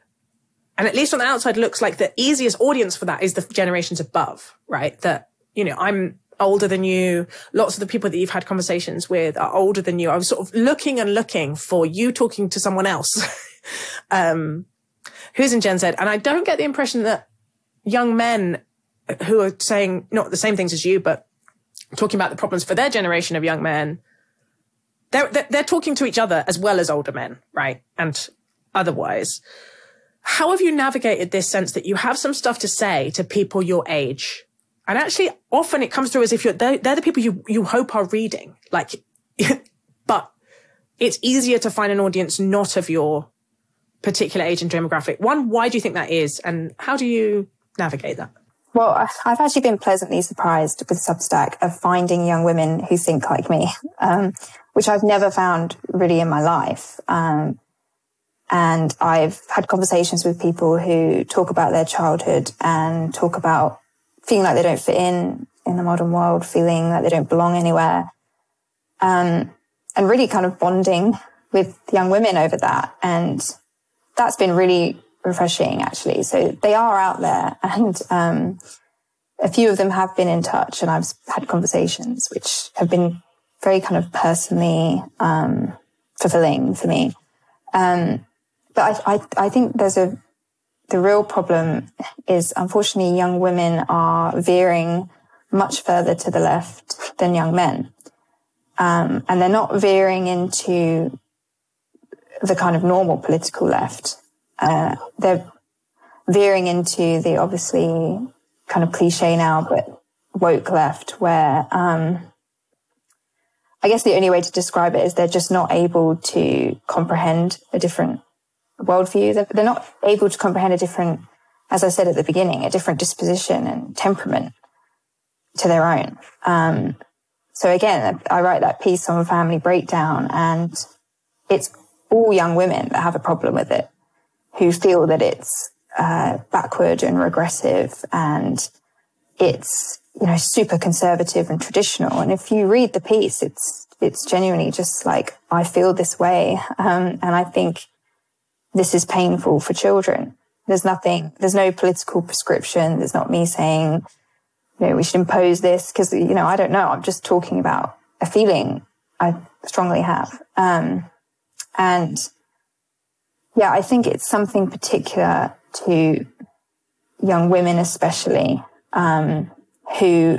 And at least on the outside looks like the easiest audience for that is the generations above, right? That, you know, I'm older than you. Lots of the people that you've had conversations with are older than you. I was sort of looking and looking for you talking to someone else, um, who's in Gen Z. And I don't get the impression that young men who are saying not the same things as you, but talking about the problems for their generation of young men, they're, they're, they're talking to each other as well as older men, right? And otherwise. How have you navigated this sense that you have some stuff to say to people your age? And actually, often it comes through as if you're, they're, they're the people you, you hope are reading. Like, but it's easier to find an audience not of your particular age and demographic. One, why do you think that is? And how do you navigate that? Well, I've actually been pleasantly surprised with Substack of finding young women who think like me, um, which I've never found really in my life. Um, And I've had conversations with people who talk about their childhood and talk about feeling like they don't fit in in the modern world, feeling like they don't belong anywhere, um, and really kind of bonding with young women over that. And that's been really refreshing, actually. So they are out there, and um, a few of them have been in touch, and I've had conversations which have been very kind of personally um, fulfilling for me. Um, But I, I, I think there's a, the real problem is, unfortunately, young women are veering much further to the left than young men. Um, and they're not veering into the kind of normal political left. Uh, they're veering into the obviously kind of cliche now, but woke left, where, um, I guess the only way to describe it is they're just not able to comprehend a different worldview. They're, they're not able to comprehend a different, as I said at the beginning, a different disposition and temperament to their own. Um, so again, I write that piece on family breakdown, and it's all young women that have a problem with it. who feel that it's uh, backward and regressive and it's, you know, super conservative and traditional. And if you read the piece, it's it's genuinely just like, I feel this way. Um, and I think this is painful for children. There's nothing, there's no political prescription. There's not me saying, you know, we should impose this because, you know, I don't know. I'm just talking about a feeling I strongly have. Um, and yeah, I think it's something particular to young women, especially, um, who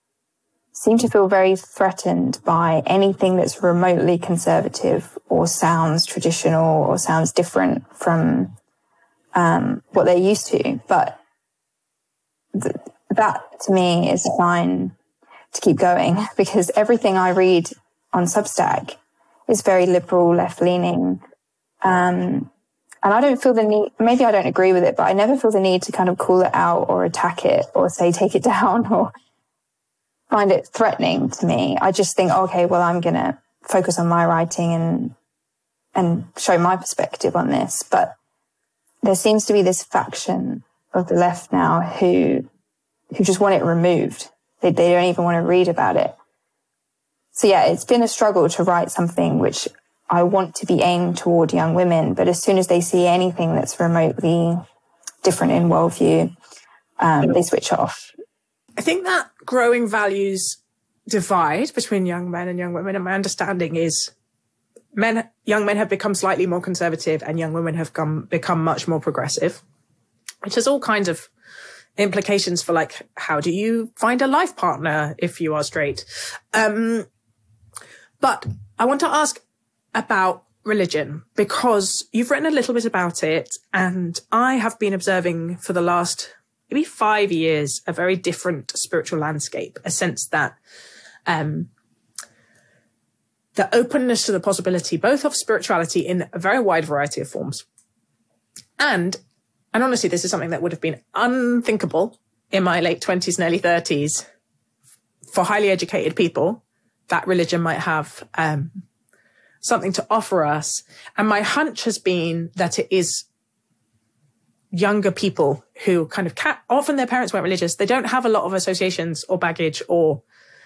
seem to feel very threatened by anything that's remotely conservative or sounds traditional or sounds different from um, what they're used to. But th- that, to me, is a sign to keep going, because everything I read on Substack is very liberal, left-leaning. Um, and I don't feel the need, maybe I don't agree with it, but I never feel the need to kind of call it out or attack it or say, take it down or find it threatening to me. I just think, okay, well, I'm going to focus on my writing and and show my perspective on this. But there seems to be this faction of the left now who who just want it removed. They, they don't even want to read about it. So yeah, it's been a struggle to write something which I want to be aimed toward young women. But as soon as they see anything that's remotely different in worldview, um, they switch off. I think that growing values divide between young men and young women, and my understanding is men, young men have become slightly more conservative and young women have come, become much more progressive, which has all kinds of implications for, like, how do you find a life partner if you are straight? Um, but I want to ask about religion, because you've written a little bit about it, and I have been observing for the last maybe five years a very different spiritual landscape, a sense that um, the openness to the possibility both of spirituality in a very wide variety of forms, and and honestly, this is something that would have been unthinkable in my late twenties and early thirties for highly educated people, that religion might have um, something to offer us. And my hunch has been that it is younger people who kind of ca- often their parents weren't religious. They don't have a lot of associations or baggage or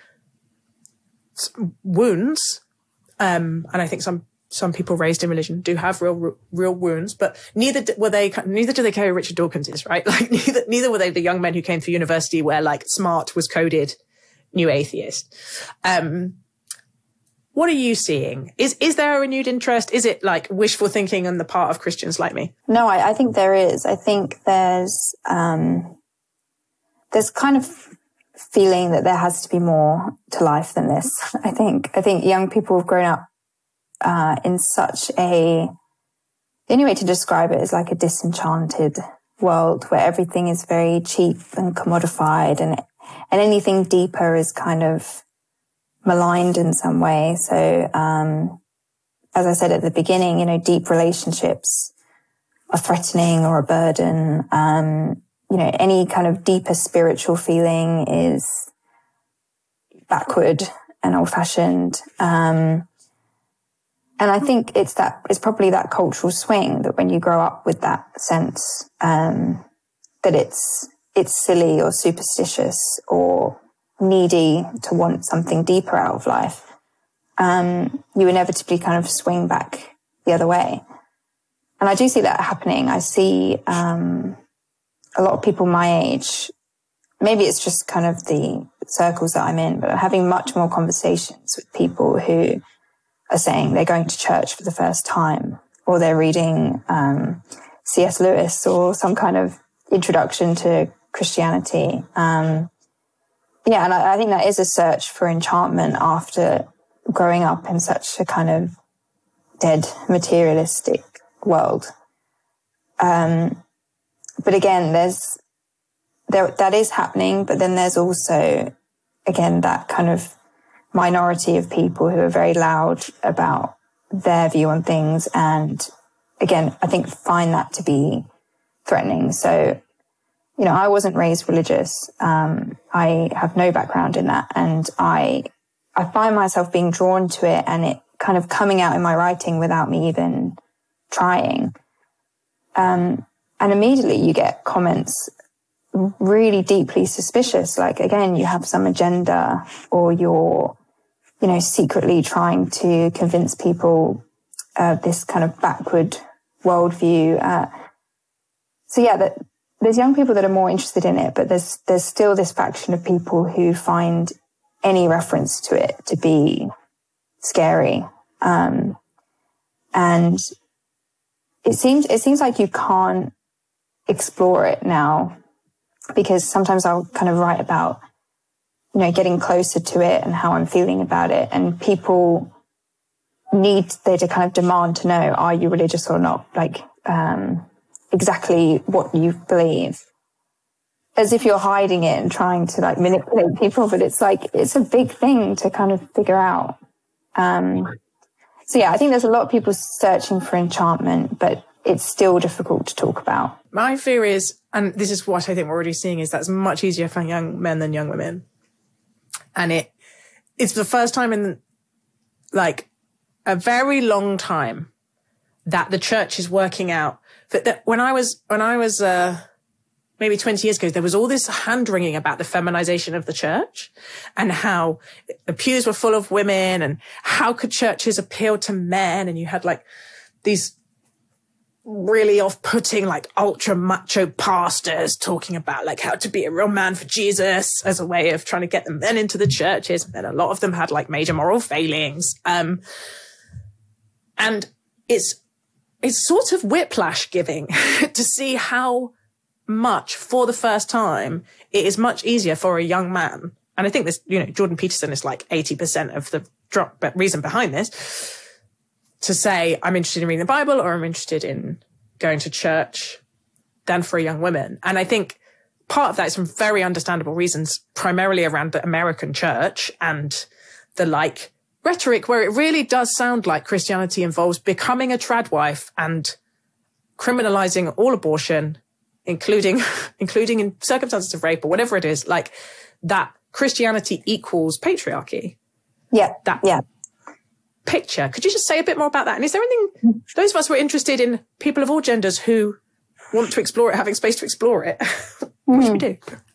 wounds. Um, and I think some, some people raised in religion do have real, real wounds, but neither were they, neither do they carry Richard Dawkins's, right? Like neither, neither were they the young men who came through university where, like, smart was coded new atheist. Um, What are you seeing? Is is there a renewed interest? Is it like wishful thinking on the part of Christians like me? No, I, I think there is. I think there's um, there's kind of feeling that there has to be more to life than this. I think I think young people have grown up uh, in such a, the only way to describe it is like a disenchanted world where everything is very cheap and commodified, and and anything deeper is kind of maligned in some way. So, um, as I said at the beginning, you know, deep relationships are threatening or a burden. Um, you know, any kind of deeper spiritual feeling is backward and old fashioned. Um, and I think it's that, it's probably that cultural swing that when you grow up with that sense, um, that it's, it's silly or superstitious or needy to want something deeper out of life, um, you inevitably kind of swing back the other way. And I do see that happening. I see um, a lot of people my age, maybe it's just kind of the circles that I'm in, but I'm having much more conversations with people who are saying they're going to church for the first time, or they're reading um, C S Lewis or some kind of introduction to Christianity. Um, Yeah, and I, I think that is a search for enchantment after growing up in such a kind of dead, materialistic world. Um, but again, there's there that is happening, but then there's also, again, that kind of minority of people who are very loud about their view on things, and again, I think find that to be threatening. So, you know, I wasn't raised religious. Um, I have no background in that. And I, I find myself being drawn to it and it kind of coming out in my writing without me even trying. Um, and immediately you get comments really deeply suspicious. Like, again, you have some agenda, or you're, you know, secretly trying to convince people of uh, this kind of backward worldview. Uh, so yeah, that there's young people that are more interested in it, but there's, there's still this faction of people who find any reference to it to be scary. Um, and it seems, it seems like you can't explore it now, because sometimes I'll kind of write about, you know, getting closer to it and how I'm feeling about it. And people need, they to kind of demand to know, are you religious or not? Like, um, exactly what you believe, as if you're hiding it and trying to like manipulate people. But it's like, it's a big thing to kind of figure out. Um, so yeah, I think there's a lot of people searching for enchantment, but it's still difficult to talk about. My fear is, and this is what I think we're already seeing, is that's much easier for young men than young women. And it, it's the first time in like a very long time that the church is working out that, that when I was, when I was, uh, maybe twenty years ago, there was all this hand wringing about the feminization of the church and how the pews were full of women and how could churches appeal to men? And you had like these really off-putting, like ultra macho pastors talking about like how to be a real man for Jesus as a way of trying to get the men into the churches. And a lot of them had like major moral failings. Um, and it's, it's sort of whiplash giving to see how much, for the first time, it is much easier for a young man. And I think this, you know, Jordan Peterson is like eighty percent of the drop reason behind this, to say, I'm interested in reading the Bible or I'm interested in going to church, than for a young woman. And I think part of that is from very understandable reasons, primarily around the American church and the like rhetoric, where it really does sound like Christianity involves becoming a trad wife and criminalizing all abortion, including, including in circumstances of rape or whatever it is, like that Christianity equals patriarchy. Yeah. That yeah. picture. Could you just say a bit more about that? And is there anything, those of us who are interested in people of all genders who want to explore it, having space to explore it, what mm. should we do?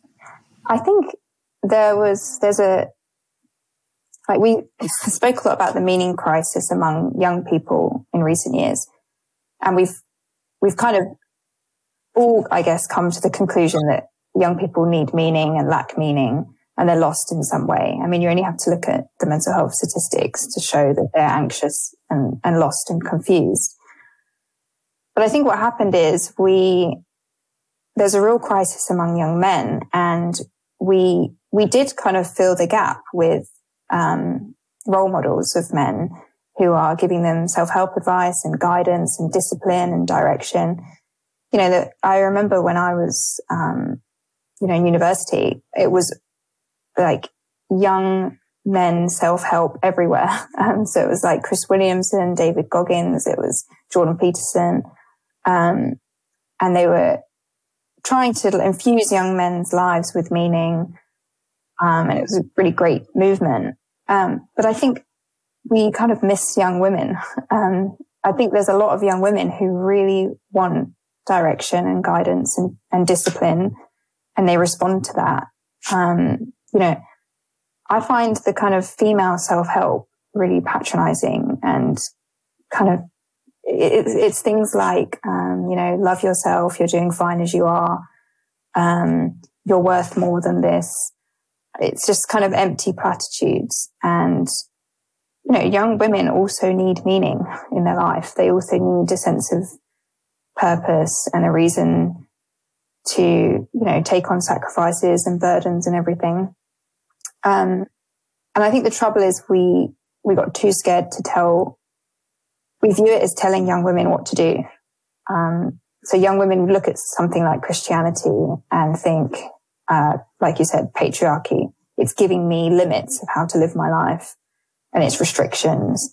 I think there was, there's a, like we spoke a lot about the meaning crisis among young people in recent years. And we've, we've kind of all, I guess, come to the conclusion that young people need meaning and lack meaning, and they're lost in some way. I mean, you only have to look at the mental health statistics to show that they're anxious and, and lost and confused. But I think what happened is we, there's a real crisis among young men, and we, we did kind of fill the gap with, um, role models of men who are giving them self-help advice and guidance and discipline and direction. You know, that I remember when I was, um, you know, in university, it was like young men self-help everywhere. Um, so it was like Chris Williamson, David Goggins, it was Jordan Peterson. Um, and they were trying to infuse young men's lives with meaning. Um, and it was a really great movement. Um, but I think we kind of miss young women. Um, I think there's a lot of young women who really want direction and guidance and, and discipline, and they respond to that. Um, you know, I find the kind of female self-help really patronizing, and kind of, it, it's things like, um, you know, love yourself, you're doing fine as you are, um, you're worth more than this. It's just kind of empty platitudes. And, you know, young women also need meaning in their life. They also need a sense of purpose and a reason to, you know, take on sacrifices and burdens and everything. Um, and I think the trouble is we, we got too scared to tell, we view it as telling young women what to do. Um, so young women look at something like Christianity and think, uh, like you said, patriarchy. It's giving me limits of how to live my life, and its restrictions.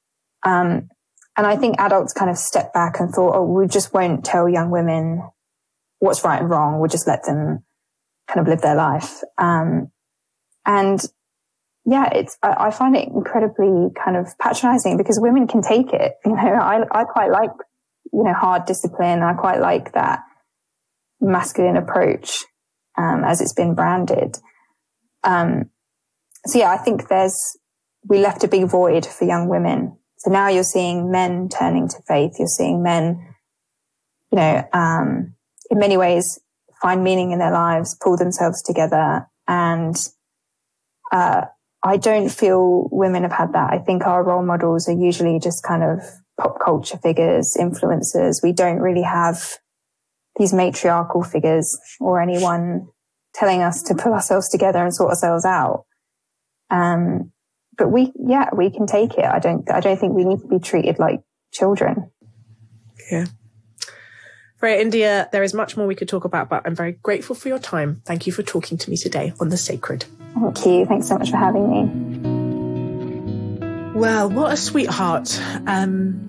Um, and I think adults kind of stepped back and thought, oh, we just won't tell young women what's right and wrong. We'll just let them kind of live their life. Um, and yeah, it's, I, I find it incredibly kind of patronizing, because women can take it. You know, I, I quite like you know, hard discipline. I quite like that masculine approach, um, as it's been branded. Um, so yeah, I think there's, we left a big void for young women. So now you're seeing men turning to faith. You're seeing men, you know, um, in many ways find meaning in their lives, pull themselves together. And, uh, I don't feel women have had that. I think our role models are usually just kind of pop culture figures, influencers. We don't really have these matriarchal figures or anyone telling us to pull ourselves together and sort ourselves out. Um, but we, yeah, we can take it. I don't, I don't think we need to be treated like children. Yeah. Freya, India, there is much more we could talk about, but I'm very grateful for your time. Thank you for talking to me today on The Sacred. Thank you. Thanks so much for having me. Well, what a sweetheart. Um,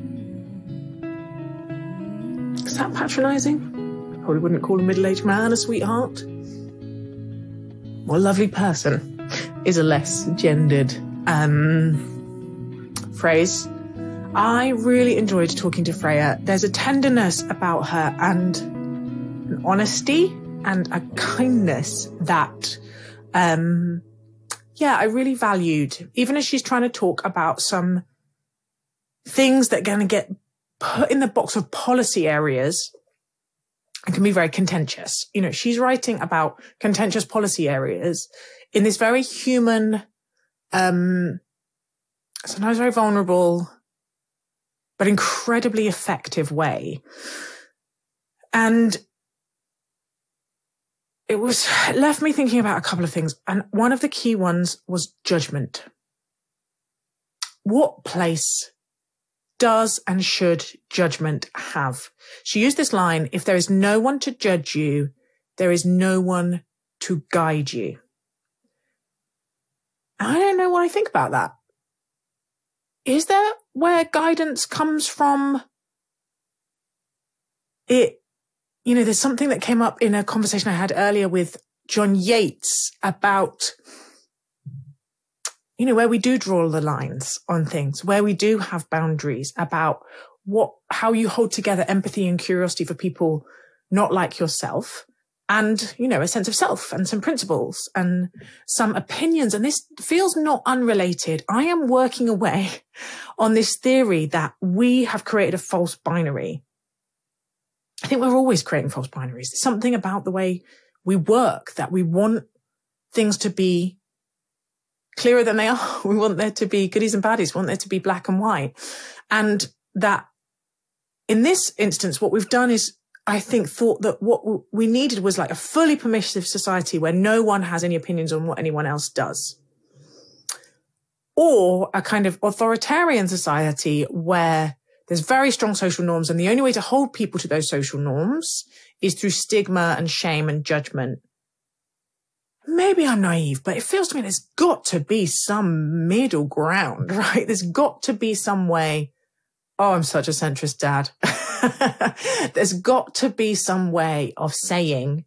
is that patronising? Probably wouldn't call a middle-aged man a sweetheart. What a lovely person is a less gendered um, phrase. I really enjoyed talking to Freya. There's a tenderness about her and an honesty and a kindness that, um, yeah, I really valued. Even as she's trying to talk about some things that are going to get put in the box of policy areas and can be very contentious. You know, she's writing about contentious policy areas in this very human, um, sometimes very vulnerable, but incredibly effective way. And it was it left me thinking about a couple of things. And one of the key ones was judgment. What place does and should judgment have? She used this line, if there is no one to judge you, there is no one to guide you. I don't know what I think about that. Is there where guidance comes from? It, you know, there's something that came up in a conversation I had earlier with John Yates about, you know, where we do draw the lines on things, where we do have boundaries about what, how you hold together empathy and curiosity for people not like yourself. And, you know, a sense of self and some principles and some opinions. And this feels not unrelated. I am working away on this theory that we have created a false binary. I think we're always creating false binaries. There's something about the way we work that we want things to be clearer than they are. We want there to be goodies and baddies. We want there to be black and white. And that in this instance, what we've done is, I think, thought that what we needed was like a fully permissive society where no one has any opinions on what anyone else does. Or a kind of authoritarian society where there's very strong social norms and the only way to hold people to those social norms is through stigma and shame and judgment. Maybe I'm naive, but it feels to me there's got to be some middle ground, right? There's got to be some way. Oh, I'm such a centrist dad. There's got to be some way of saying,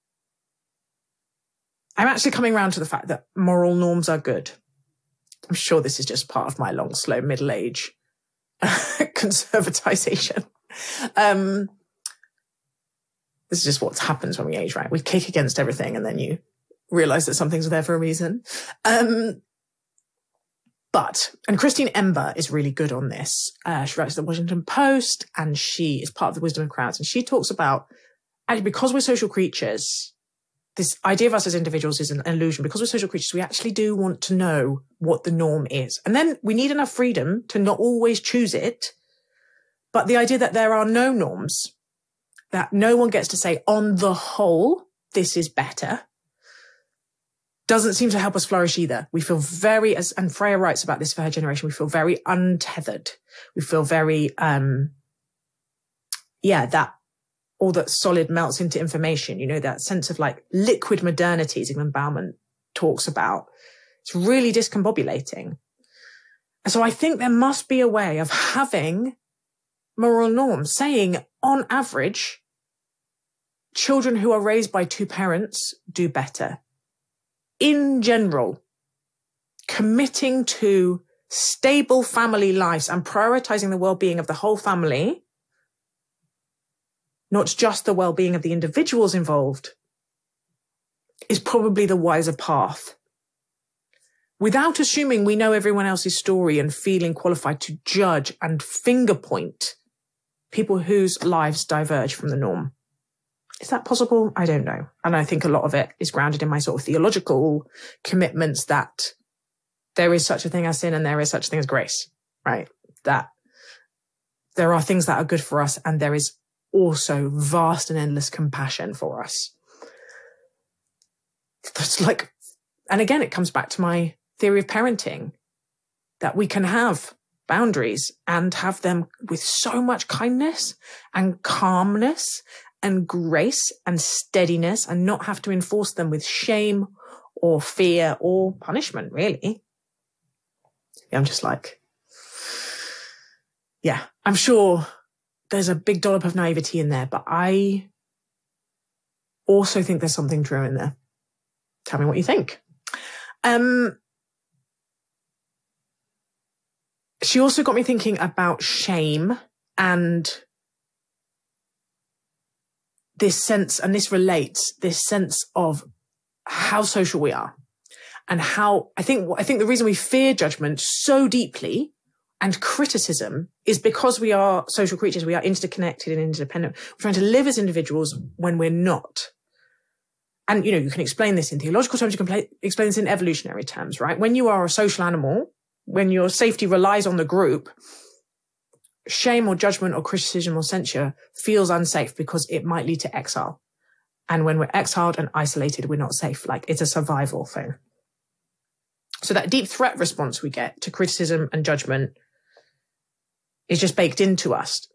I'm actually coming around to the fact that moral norms are good. I'm sure this is just part of my long, slow middle age conservatization. Um, this is just what happens when we age, right? We kick against everything and then you realize that something's there for a reason. Um, But, and Christine Ember is really good on this. Uh, she writes the Washington Post and she is part of the Wisdom of Crowds. And she talks about, actually, because we're social creatures, this idea of us as individuals is an illusion. Because we're social creatures, we actually do want to know what the norm is. And then we need enough freedom to not always choose it. But the idea that there are no norms, that no one gets to say, on the whole, this is better, doesn't seem to help us flourish either. We feel very, as and Freya writes about this for her generation, we feel very untethered. We feel very, um, yeah, that all that solid melts into information, you know, that sense of like liquid modernity, Zygmunt Bauman talks about. It's really discombobulating. And so I think there must be a way of having moral norms, saying on average, children who are raised by two parents do better. In general, committing to stable family lives and prioritizing the well-being of the whole family not just the well-being of the individuals involved, is probably the wiser path. Without assuming we know everyone else's story and feeling qualified to judge and finger point people whose lives diverge from the norm. Is that possible? I don't know. And I think a lot of it is grounded in my sort of theological commitments that there is such a thing as sin and there is such a thing as grace, right? That there are things that are good for us and there is also vast and endless compassion for us. That's like, and again, it comes back to my theory of parenting, that we can have boundaries and have them with so much kindness and calmness and grace and steadiness, and not have to enforce them with shame or fear or punishment, really. I'm just like, yeah, I'm sure there's a big dollop of naivety in there, but I also think there's something true in there. Tell me what you think. Um, she also got me thinking about shame and this sense, and this relates, this sense of how social we are and how I think, I think the reason we fear judgment so deeply and criticism is because we are social creatures. We are interconnected and interdependent. We're trying to live as individuals when we're not. And, you know, you can explain this in theological terms. You can play, explain this in evolutionary terms, right? When you are a social animal, when your safety relies on the group, shame or judgment or criticism or censure feels unsafe because it might lead to exile. And when we're exiled and isolated, we're not safe. Like, it's a survival thing. So that deep threat response we get to criticism and judgment is just baked into us.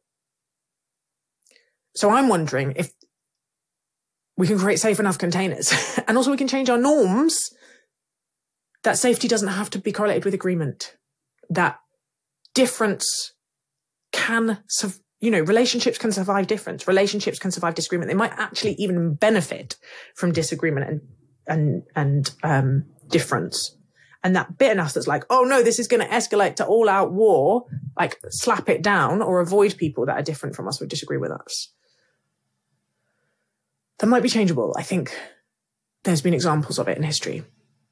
So I'm wondering if we can create safe enough containers and also we can change our norms, that safety doesn't have to be correlated with agreement, that difference can, you know, relationships can survive difference. Relationships can survive disagreement. They might actually even benefit from disagreement and, and, and, um, difference. And that bit in us that's like, oh no, this is going to escalate to all out war, like slap it down or avoid people that are different from us or disagree with us. That might be changeable. I think there's been examples of it in history.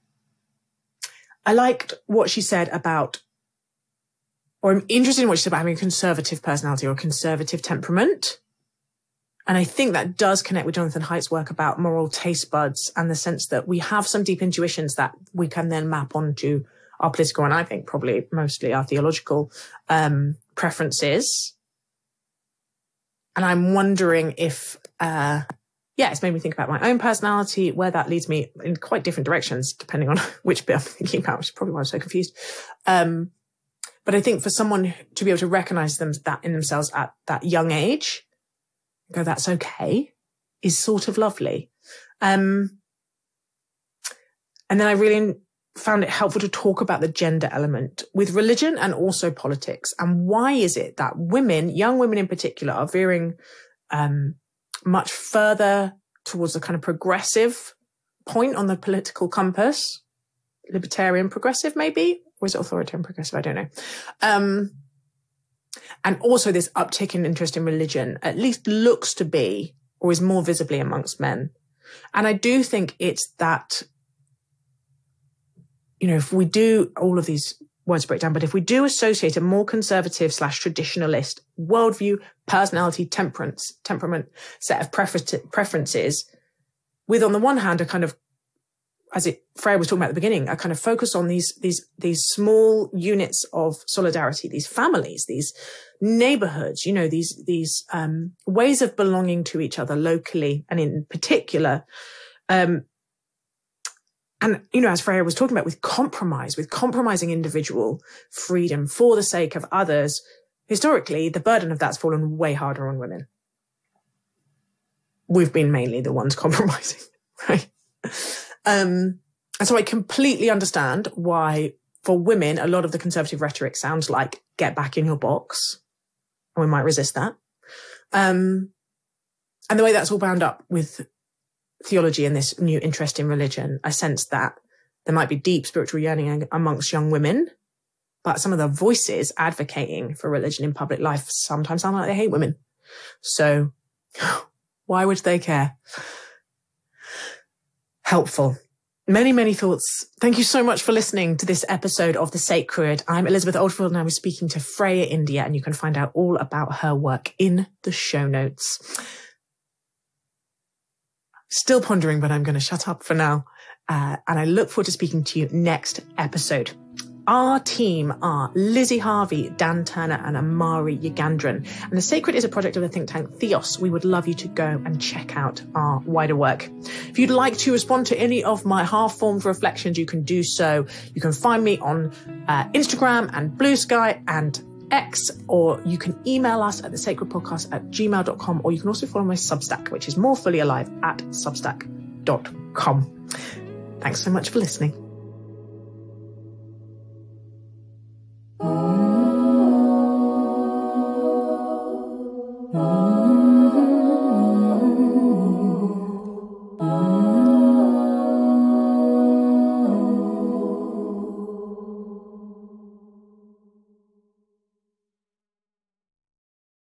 I liked what she said about, or I'm interested in what she said about having a conservative personality or a conservative temperament. And I think that does connect with Jonathan Haidt's work about moral taste buds and the sense that we have some deep intuitions that we can then map onto our political and I think probably mostly our theological um, preferences. And I'm wondering if, uh, yeah, it's made me think about my own personality, where that leads me in quite different directions, depending on which bit I'm thinking about, which is probably why I'm so confused. Um, But I think for someone to be able to recognize them that in themselves at that young age, go, that's okay, is sort of lovely. Um, and then I really found it helpful to talk about the gender element with religion and also politics. And why is it that women, young women in particular, are veering um, much further towards a kind of progressive point on the political compass? Libertarian progressive, maybe? Or is it authoritarian progressive? I don't know. Um, and also this uptick in interest in religion at least looks to be, or is more visibly amongst men. And I do think it's that, you know, if we do all of these words break down, but if we do associate a more conservative slash traditionalist worldview, personality, temperance, temperament set of prefer- preferences with, on the one hand, a kind of, as it Freya was talking about at the beginning, a kind of focus on these, these, these small units of solidarity, these families, these neighborhoods, you know, these, these, um, ways of belonging to each other locally and in particular. Um, and, you know, as Freya was talking about, with compromise, with compromising individual freedom for the sake of others, historically, the burden of that's fallen way harder on women. We've been mainly the ones compromising, right? Um, and so I completely understand why for women, a lot of the conservative rhetoric sounds like get back in your box. And we might resist that. Um, and the way that's all bound up with theology and this new interest in religion, I sense that there might be deep spiritual yearning amongst young women, but some of the voices advocating for religion in public life sometimes sound like they hate women. So Why would they care? Helpful. Many, many thoughts. Thank you so much for listening to this episode of The Sacred. I'm Elizabeth Oldfield and I was speaking to Freya India, and you can find out all about her work in the show notes. Still pondering, but I'm going to shut up for now. Uh, and I look forward to speaking to you next episode. Our team are Lizzie Harvey, Dan Turner and Amari Yagandran. And The Sacred is a project of the think tank Theos. We would love you to go and check out our wider work. If you'd like to respond to any of my half-formed reflections, you can do so. You can find me on uh, Instagram and Blue Sky and X, or you can email us at the sacred podcast at gmail dot com, or you can also follow my Substack, which is more fully alive at substack dot com. Thanks so much for listening.